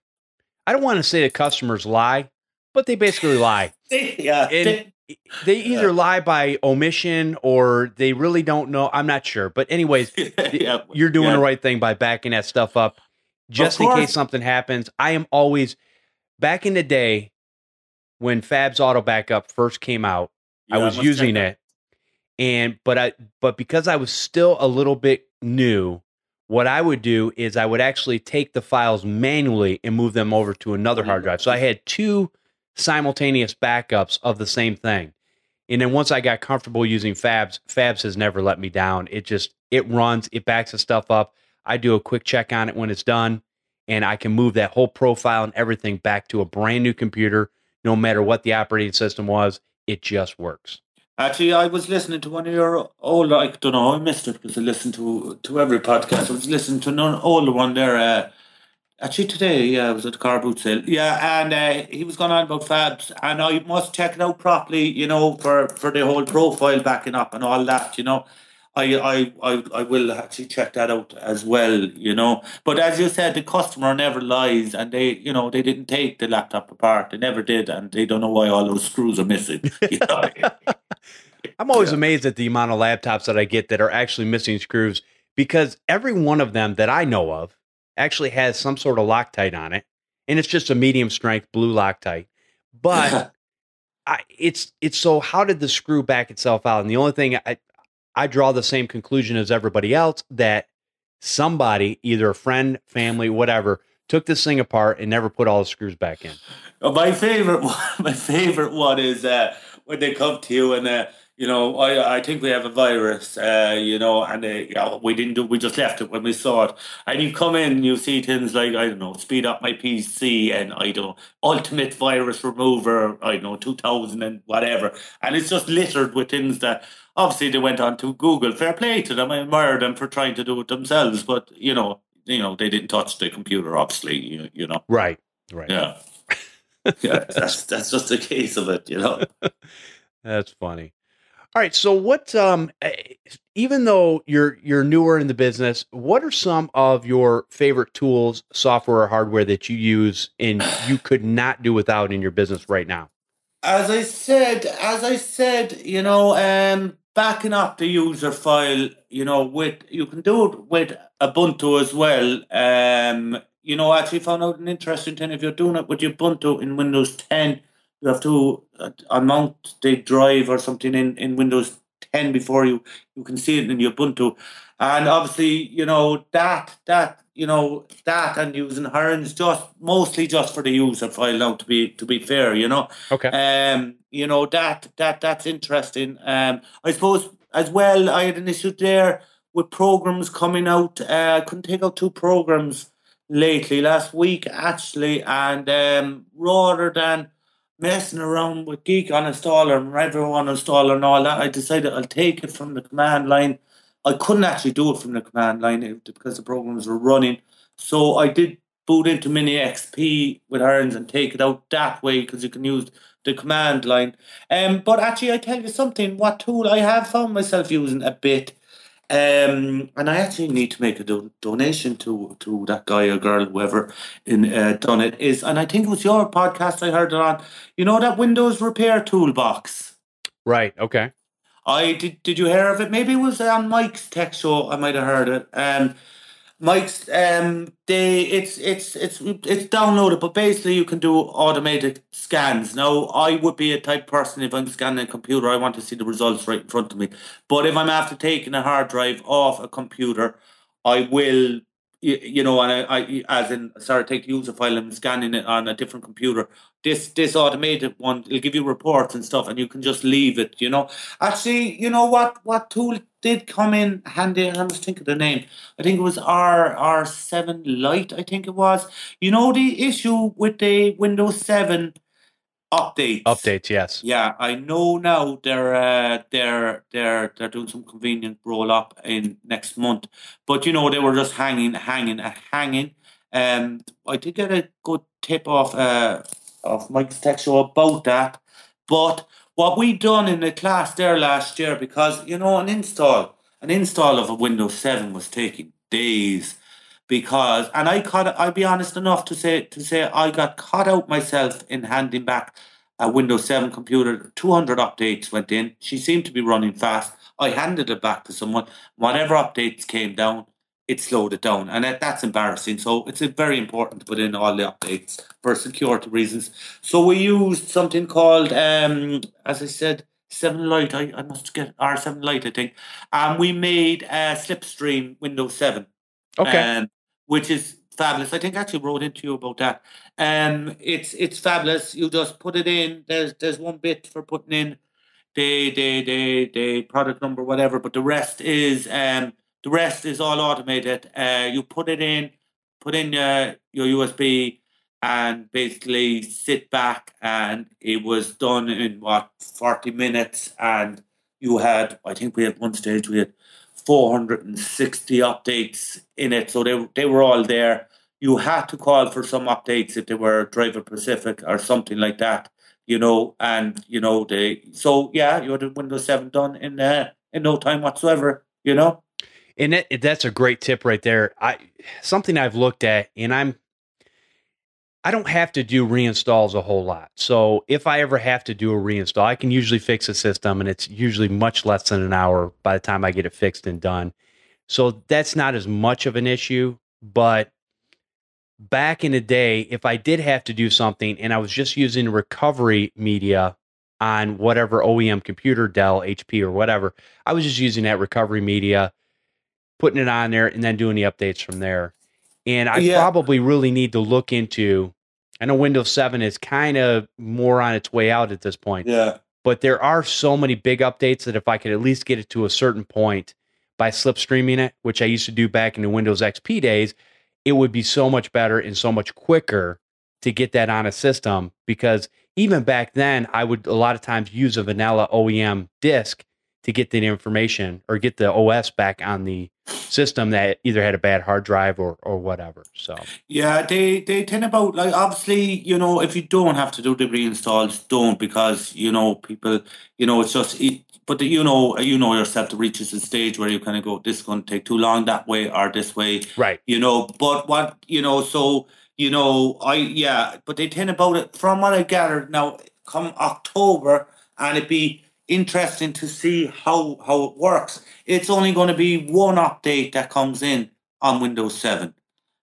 I don't want to say the customers lie, but they basically lie. they, yeah. And, they, They either lie by omission or they really don't know. I'm not sure. But anyways, yeah, you're doing yeah. the right thing by backing that stuff up just in case something happens. I am always, back in the day when Fabs Auto Backup first came out, yeah, I was I using it. And, but I, but because I was still a little bit new, what I would do is I would actually take the files manually and move them over to another hard drive. So I had two simultaneous backups of the same thing. And then once I got comfortable using Fabs, Fabs has never let me down. It just, it runs, it backs the stuff up. I do a quick check on it when it's done, and I can move that whole profile and everything back to a brand new computer, no matter what the operating system was. It just works. Actually, I was listening to one of your old, I don't know, I missed it because I listened to to every podcast. I was listening to an older one there, uh, Actually, today, yeah, I was at the car boot sale. Yeah, and uh, he was going on about Fabs, and I must check it out properly, you know, for, for the whole profile backing up and all that, you know. I, I, I, I will actually check that out as well, you know. But as you said, the customer never lies, and they, you know, they didn't take the laptop apart. They never did, and they don't know why all those screws are missing. You know? I'm always yeah. amazed at the amount of laptops that I get that are actually missing screws, because every one of them that I know of actually has some sort of Loctite on it, and it's just a medium strength blue Loctite. But I, it's it's so how did the screw back itself out? And the only thing I I draw the same conclusion as everybody else, that somebody, either a friend, family, whatever, took this thing apart and never put all the screws back in. Well, my favorite one, my favorite one is uh, when they come to you and. Uh, You know, I I think we have a virus, uh, you know, and uh, you know, we didn't do, we just left it when we saw it. And you come in and you see things like, I don't know, speed up my P C and, I don't know, ultimate virus remover, I don't know, two thousand and whatever. And it's just littered with things that, obviously they went on to Google. Fair play to them. I admire them for trying to do it themselves. But, you know, you know, they didn't touch the computer, obviously, you, you know. Right, right. Yeah. yeah, that's, that's just a case of it, you know. That's funny. All right. So what, um, eh, even though you're, you're newer in the business, what are some of your favorite tools, software or hardware that you use and you could not do without in your business right now? As I said, as I said, you know, um, backing up the user file, you know, with you can do it with Ubuntu as well. Um, you know, actually found out an interesting thing. If you're doing it with Ubuntu in Windows ten, you have to uh, mount the drive or something in, in Windows ten before you you can see it in Ubuntu. And obviously, you know, that that you know that and using Hearns just mostly just for the user file now. To be to be fair, you know. Okay. Um, you know that that that's interesting. Um, I suppose as well. I had an issue there with programs coming out. Uh, I couldn't take out two programs lately last week actually, and um, rather than messing around with Geek on installer and everyone installer and all that, I decided I'll take it from the command line. I couldn't actually do it from the command line because the programs were running, so I did boot into Mini X P with Hearns and take it out that way because you can use the command line. Um, but actually, I tell you something, what tool I have found myself using a bit, um, and I actually need to make a do- donation to to that guy or girl, whoever in uh, done it is, and I think it was your podcast I heard it on. You know that Windows Repair Toolbox. Right. Okay. I did. Did you hear of it? Maybe it was on Mike's tech show. I might have heard it. Um, Mike's um they it's it's it's it's downloaded, but basically you can do automated scans. Now I would be a type person if I'm scanning a computer, I want to see the results right in front of me. But if I'm after taking a hard drive off a computer, I will you, you know, and I, I as in sorry, take the user file and scanning it on a different computer. This this automated one will give you reports and stuff, and you can just leave it. You know, actually, you know what what tool did come in handy? I must think of the name. I think it was R R seven Lite. I think it was. You know the issue with the Windows seven updates. Updates. Yes. Yeah, I know now they're uh, they're they're they're doing some convenient roll up in next month. But you know they were just hanging, hanging, uh, hanging. Um, I did get a good tip off uh of Mike's tech show about that. But what we done in the class there last year, because you know an install an install of a Windows seven was taking days. Because and I caught I'll be honest enough to say to say I got caught out myself in handing back a Windows seven computer. two hundred updates went in. She seemed to be running fast. I handed it back to someone. Whatever updates came down, it slowed it down. And that, that's embarrassing. So it's very important to put in all the updates for security reasons. So we used something called, um, as I said, seven Lite. I, I must get R seven Lite, I think. And we made a Slipstream Windows seven. Okay. Um, which is fabulous. I think I actually wrote into you about that. Um, it's it's fabulous. You just put it in. There's there's one bit for putting in the the the the product number, whatever. But the rest is um the rest is all automated. Uh, you put it in, put in uh, your U S B, and basically sit back, and it was done in what forty minutes. And you had, I think we had one stage we had four hundred sixty updates in it, so they they were all there. You had to call for some updates if they were Driver Pacific or something like that, you know. And you know they, so yeah, you had Windows seven done in uh, in no time whatsoever, you know. And that, that's a great tip right there. I something I've looked at, and I'm I don't have to do reinstalls a whole lot. So if I ever have to do a reinstall, I can usually fix a system, and it's usually much less than an hour by the time I get it fixed and done. So that's not as much of an issue. But back in the day, if I did have to do something and I was just using recovery media on whatever O E M computer, Dell, H P, or whatever, I was just using that recovery media, putting it on there, and then doing the updates from there. And I yeah. probably really need to look into, I know Windows seven is kind of more on its way out at this point. Yeah. But there are so many big updates that if I could at least get it to a certain point by slipstreaming it, which I used to do back in the Windows X P days, it would be so much better and so much quicker to get that on a system. Because even back then, I would a lot of times use a vanilla O E M disk to get the information or get the O S back on the system that either had a bad hard drive or or whatever. So yeah, they they tend about like obviously, you know, if you don't have to do the reinstalls, don't, because you know people, you know, it's just it. But the, you know, you know yourself, to reach a stage where you kind of go, this is going to take too long that way or this way, right? You know, but what you know, so you know, I yeah, but they tend about it from what I gathered now. Come October, and it'd be interesting to see how how it works. It's only going to be one update that comes in on Windows seven.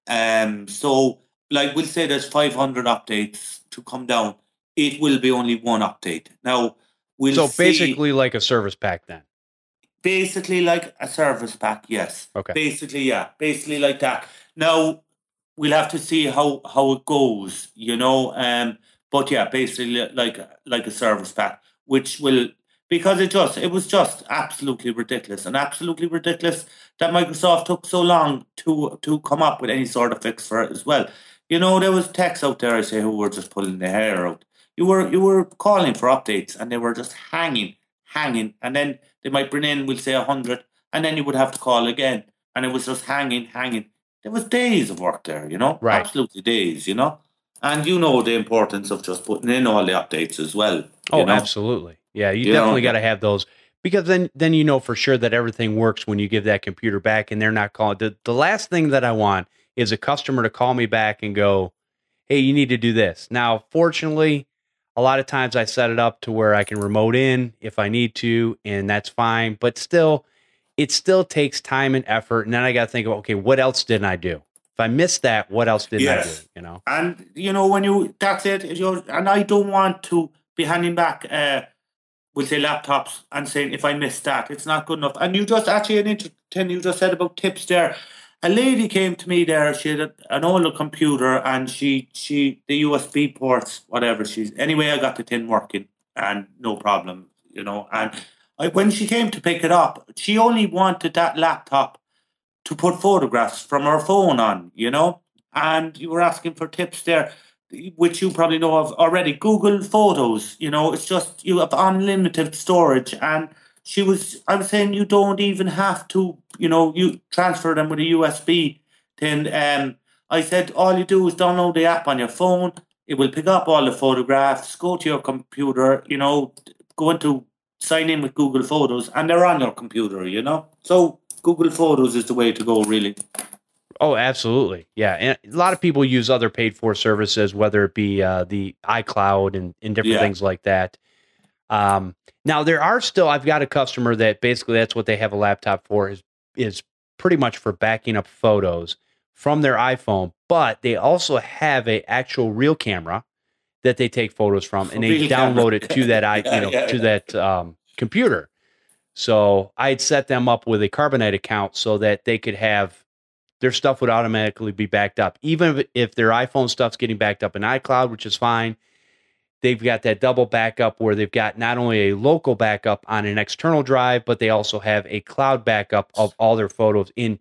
Um, so like we'll say there's five hundred updates to come down. It will be only one update. Now we'll so see, basically like a service pack then. Basically like a service pack, yes. Okay. Basically, yeah. Basically like that. Now we'll have to see how how it goes, you know. Um, but yeah, basically like like a service pack, which will. Because it just, it was just absolutely ridiculous, and absolutely ridiculous that Microsoft took so long to to come up with any sort of fix for it as well. You know, there was techs out there, I say, who were just pulling their hair out. You were you were calling for updates, and they were just hanging, hanging, and then they might bring in, we'll say, a hundred, and then you would have to call again, and it was just hanging, hanging. There was days of work there, you know, right? Absolutely days, you know, and you know the importance of just putting in all the updates as well. Oh, know? Absolutely. Yeah, you, you definitely got to have those, because then then you know for sure that everything works when you give that computer back and they're not calling. The, the last thing that I want is a customer to call me back and go, hey, you need to do this. Now, fortunately, a lot of times I set it up to where I can remote in if I need to, and that's fine. But still, it still takes time and effort. And then I got to think about, okay, what else didn't I do? If I missed that, what else didn't yes. I do? You know? And, you know, when you, that's it. You're, and I don't want to be handing back, uh, we'll say laptops and saying, if I missed that, it's not good enough. And you just actually, an interesting, you just said about tips there. A lady came to me there, she had an older computer, and she, she the U S B ports, whatever she's, anyway, I got the tin working and no problem, you know. And I, when she came to pick it up, she only wanted that laptop to put photographs from her phone on, you know. And you were asking for tips there, which you probably know of already. Google Photos, you know, it's just, you have unlimited storage. And she was, I was saying, you don't even have to, you know, you transfer them with a U S B. Then um, I said, all you do is download the app on your phone. It will pick up all the photographs, go to your computer, you know, go into, sign in with Google Photos, and they're on your computer, you know. So Google Photos is the way to go, really. Oh, absolutely. Yeah. And a lot of people use other paid for services, whether it be uh, the iCloud and, and different yeah. things like that. Um, now, there are still, I've got a customer that basically that's what they have a laptop for, is, is pretty much for backing up photos from their iPhone, but they also have a actual real camera that they take photos from, and they download it to that, I, you know, yeah, to yeah. that um, computer. So I'd set them up with a Carbonite account so that they could have, their stuff would automatically be backed up. Even if, if their iPhone stuff's getting backed up in iCloud, which is fine, they've got that double backup where they've got not only a local backup on an external drive, but they also have a cloud backup of all their photos. In,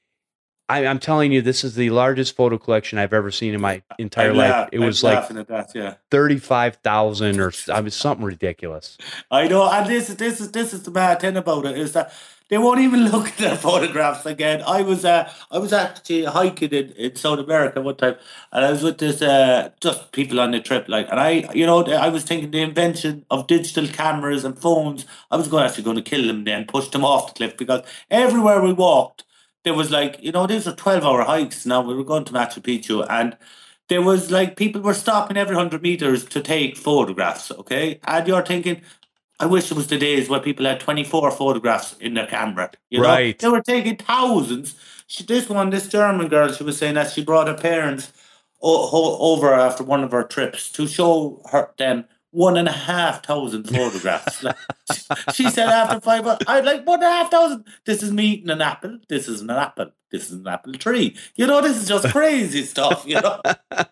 I, I'm telling you, this is the largest photo collection I've ever seen in my entire I'm life. laugh, it was I'm like at that, yeah. thirty-five thousand or I mean, something ridiculous. I know, and this, this, is, this is the bad thing about it, is that they won't even look at their photographs again. I was uh, I was actually hiking in, in South America one time, and I was with this uh, just people on the trip, like, and I, you know, I was thinking the invention of digital cameras and phones, I was going actually going to kill them then, push them off the cliff, because everywhere we walked, there was like, you know, these are twelve-hour hikes. Now we were going to Machu Picchu, and there was like people were stopping every hundred meters to take photographs. Okay, and you're thinking, I wish it was the days where people had twenty-four photographs in their camera. You know? Right. They were taking thousands. She, this one, this German girl, she was saying that she brought her parents o- ho- over after one of her trips to show her them one and a half thousand photographs. Like, she said after five, I like one and a half thousand. This is me eating an apple. This is an apple. This is an apple tree. You know, this is just crazy stuff. You know.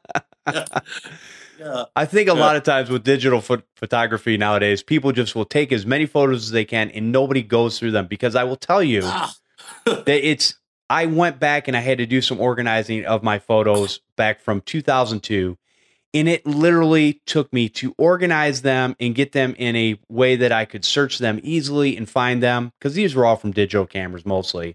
Yeah. I think a yeah. lot of times with digital ph- photography nowadays, people just will take as many photos as they can and nobody goes through them, because I will tell you ah. that it's, I went back and I had to do some organizing of my photos back from two thousand two. And it literally took me to organize them and get them in a way that I could search them easily and find them, because these were all from digital cameras mostly.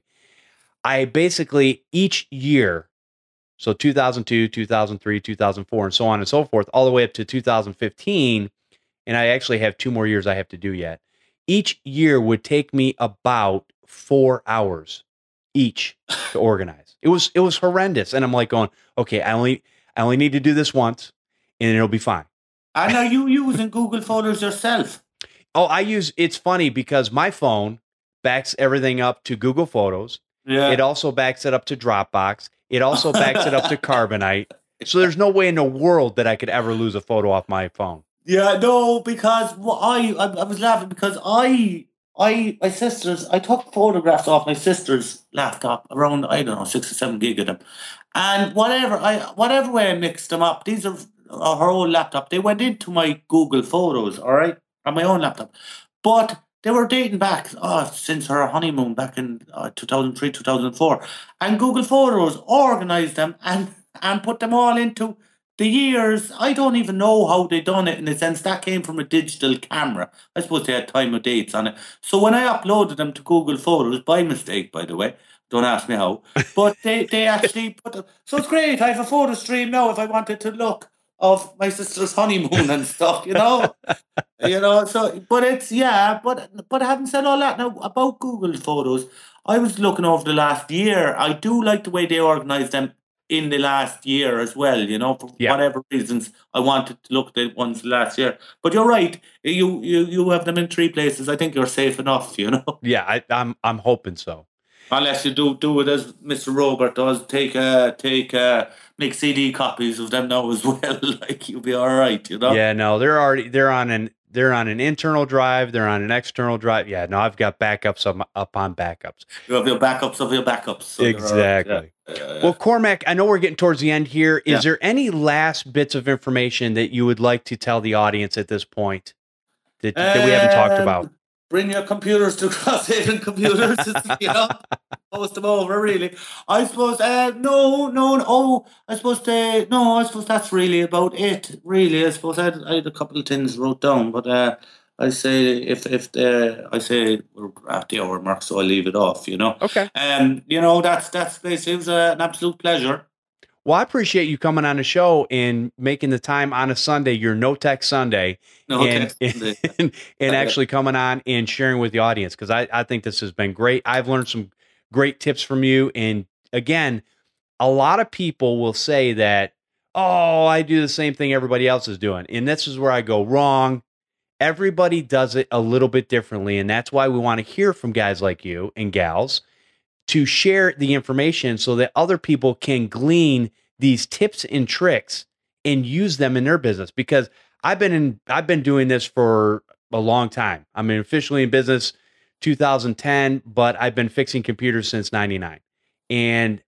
I basically each year, so two thousand two, two thousand three, two thousand four, and so on and so forth, all the way up to two thousand fifteen, and I actually have two more years I have to do yet. Each year would take me about four hours each to organize. It was it was horrendous, and I'm like going, okay, I only I only need to do this once, and it'll be fine. And are you using Google Photos yourself? Oh, I use, it's funny because my phone backs everything up to Google Photos. Yeah. It also backs it up to Dropbox. It also backs it up to Carbonite. So there's no way in the world that I could ever lose a photo off my phone. Yeah, no, because what I, I I was laughing because I I my sister's I took photographs off my sister's laptop, around, I don't know, six or seven gig of them, and whatever I whatever way I mixed them up, these are uh, her old laptop. They went into my Google Photos, all right, on my own laptop, but they were dating back oh, since her honeymoon back in uh, two thousand three, two thousand four, and Google Photos organized them and and put them all into the years. I don't even know how they done it, in a sense. That came from a digital camera. I suppose they had time of dates on it. So when I uploaded them to Google Photos, by mistake, by the way, don't ask me how, but they, they actually put them. So it's great. I have a photo stream now if I wanted to look of my sister's honeymoon and stuff, you know? you know, so, but it's, yeah, but, but having said all that, now, about Google Photos, I was looking over the last year. I do like the way they organise them in the last year as well, you know, for Yeah. whatever reasons I wanted to look at the ones last year. But you're right, you you you have them in three places. I think you're safe enough, you know. Yeah, I, I'm I'm hoping so. Unless you do do it as Mister Robert does, take uh take uh make C D copies of them now as well. Like, you'll be all right, you know. Yeah, no, they're already they're on an they're on an internal drive, they're on an external drive. Yeah, no, I've got backups up, up on backups. You have your backups of your backups. So you're all right. Exactly. Yeah, yeah, yeah. Well, Cormac, I know we're getting towards the end here. Is Yeah. there any last bits of information that you would like to tell the audience at this point that, that we haven't talked Um, about? Bring your computers to Crosshaven Computers, you know, post them over, really. I suppose, uh, no, no, no, oh, I suppose, they, no, I suppose that's really about it, really. I suppose I had, I had a couple of things wrote down, but uh, I say, if, if the, I say we're at the hour mark, so I leave it off, you know. Okay. Um, you know, that's, that's basically, it was uh, an absolute pleasure. Well, I appreciate you coming on the show and making the time on a Sunday, your No Tech Sunday, No, and, okay. and, and actually coming on and sharing with the audience, because I, I think this has been great. I've learned some great tips from you. And again, a lot of people will say that, oh, I do the same thing everybody else is doing. And this is where I go wrong. Everybody does it a little bit differently. And that's why we want to hear from guys like you and gals to share the information so that other people can glean these tips and tricks and use them in their business. Because I've been in, I've been doing this for a long time. I mean, officially in business two thousand ten, but I've been fixing computers since ninety-nine. And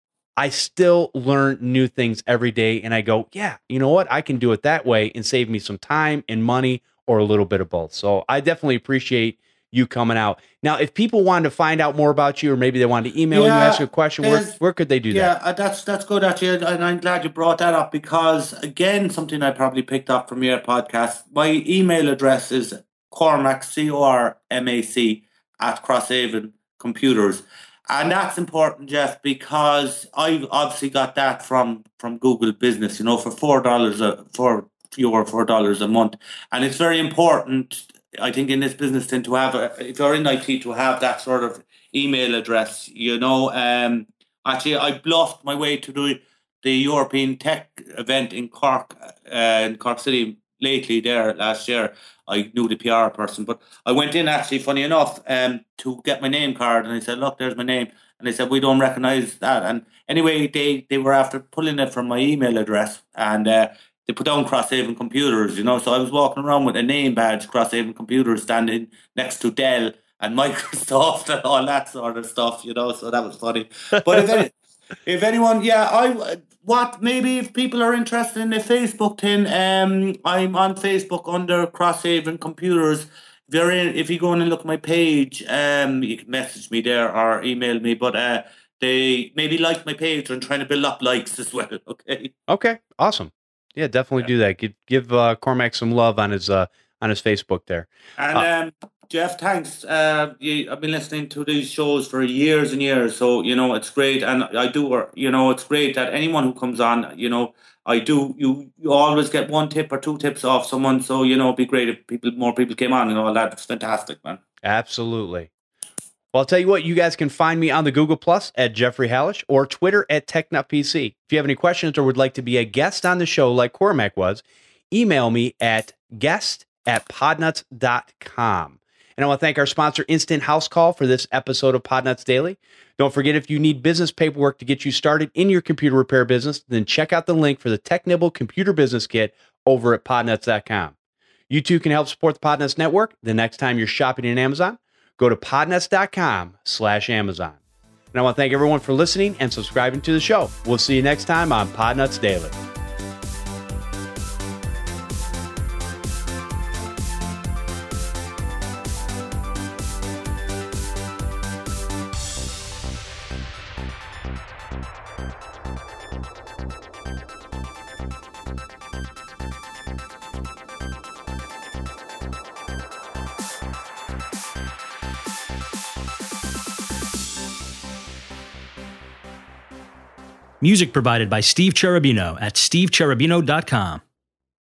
I still learn new things every day. And I go, yeah, you know what? I can do it that way and save me some time and money, or a little bit of both. So I definitely appreciate you coming out. Now, if people wanted to find out more about you, or maybe they wanted to email Yeah, you, ask you a question, where, there's- where could they do Yeah, that? uh, that's that's good actually, and I'm glad you brought that up, because again, something I probably picked up from your podcast. My email address is Cormac, C O R M A C, at Crosshaven Computers, and that's important, Jeff, because I obviously got that from from Google Business. You know, for four dollars a for fewer four dollars a month, and it's very important, I think, in this business then to have a, if you're in I T, to have that sort of email address. You know, um, actually, I bluffed my way to the the European Tech event in Cork, uh, in Cork City lately there last year. I knew the P R person, but I went in actually, funny enough, um, to get my name card, and I said, "Look, there's my name," and they said, "We don't recognise that." And anyway, they they were after pulling it from my email address, and uh, they put down Crosshaven Computers, you know. So I was walking around with a name badge, Crosshaven Computers, standing next to Dell and Microsoft and all that sort of stuff, you know. So that was funny. But if any, if anyone, yeah, I what maybe if people are interested in the Facebook thing, um, I'm on Facebook under Crosshaven Computers. If you're in, if you go in and look at my page, um, you can message me there or email me. But uh, they maybe like my page and trying to build up likes as well. Okay. Okay, awesome. Yeah, definitely Yeah. do that. Give, give uh, Cormac some love on his uh, on his Facebook there. And Uh, um, Jeff, thanks. Uh, you, I've been listening to these shows for years and years, so you know it's great. And I do, you know, it's great that anyone who comes on, you know, I do. You you always get one tip or two tips off someone, so you know, it'd be great if people more people came on and all that. It's fantastic, man. Absolutely. Well, I'll tell you what, you guys can find me on the Google Plus at Jeffrey Hallish or Twitter at TechNutPC. If you have any questions or would like to be a guest on the show like Cormac was, email me at guest at podnuts dot com. And I want to thank our sponsor, Instant House Call, for this episode of Podnuts Daily. Don't forget, if you need business paperwork to get you started in your computer repair business, then check out the link for the TechNibble Computer Business Kit over at podnuts dot com. You too can help support the Podnuts Network the next time you're shopping in Amazon. Go to podnuts dot com slash Amazon. And I want to thank everyone for listening and subscribing to the show. We'll see you next time on Podnuts Daily. Music provided by Steve Cherubino at steve cherubino dot com.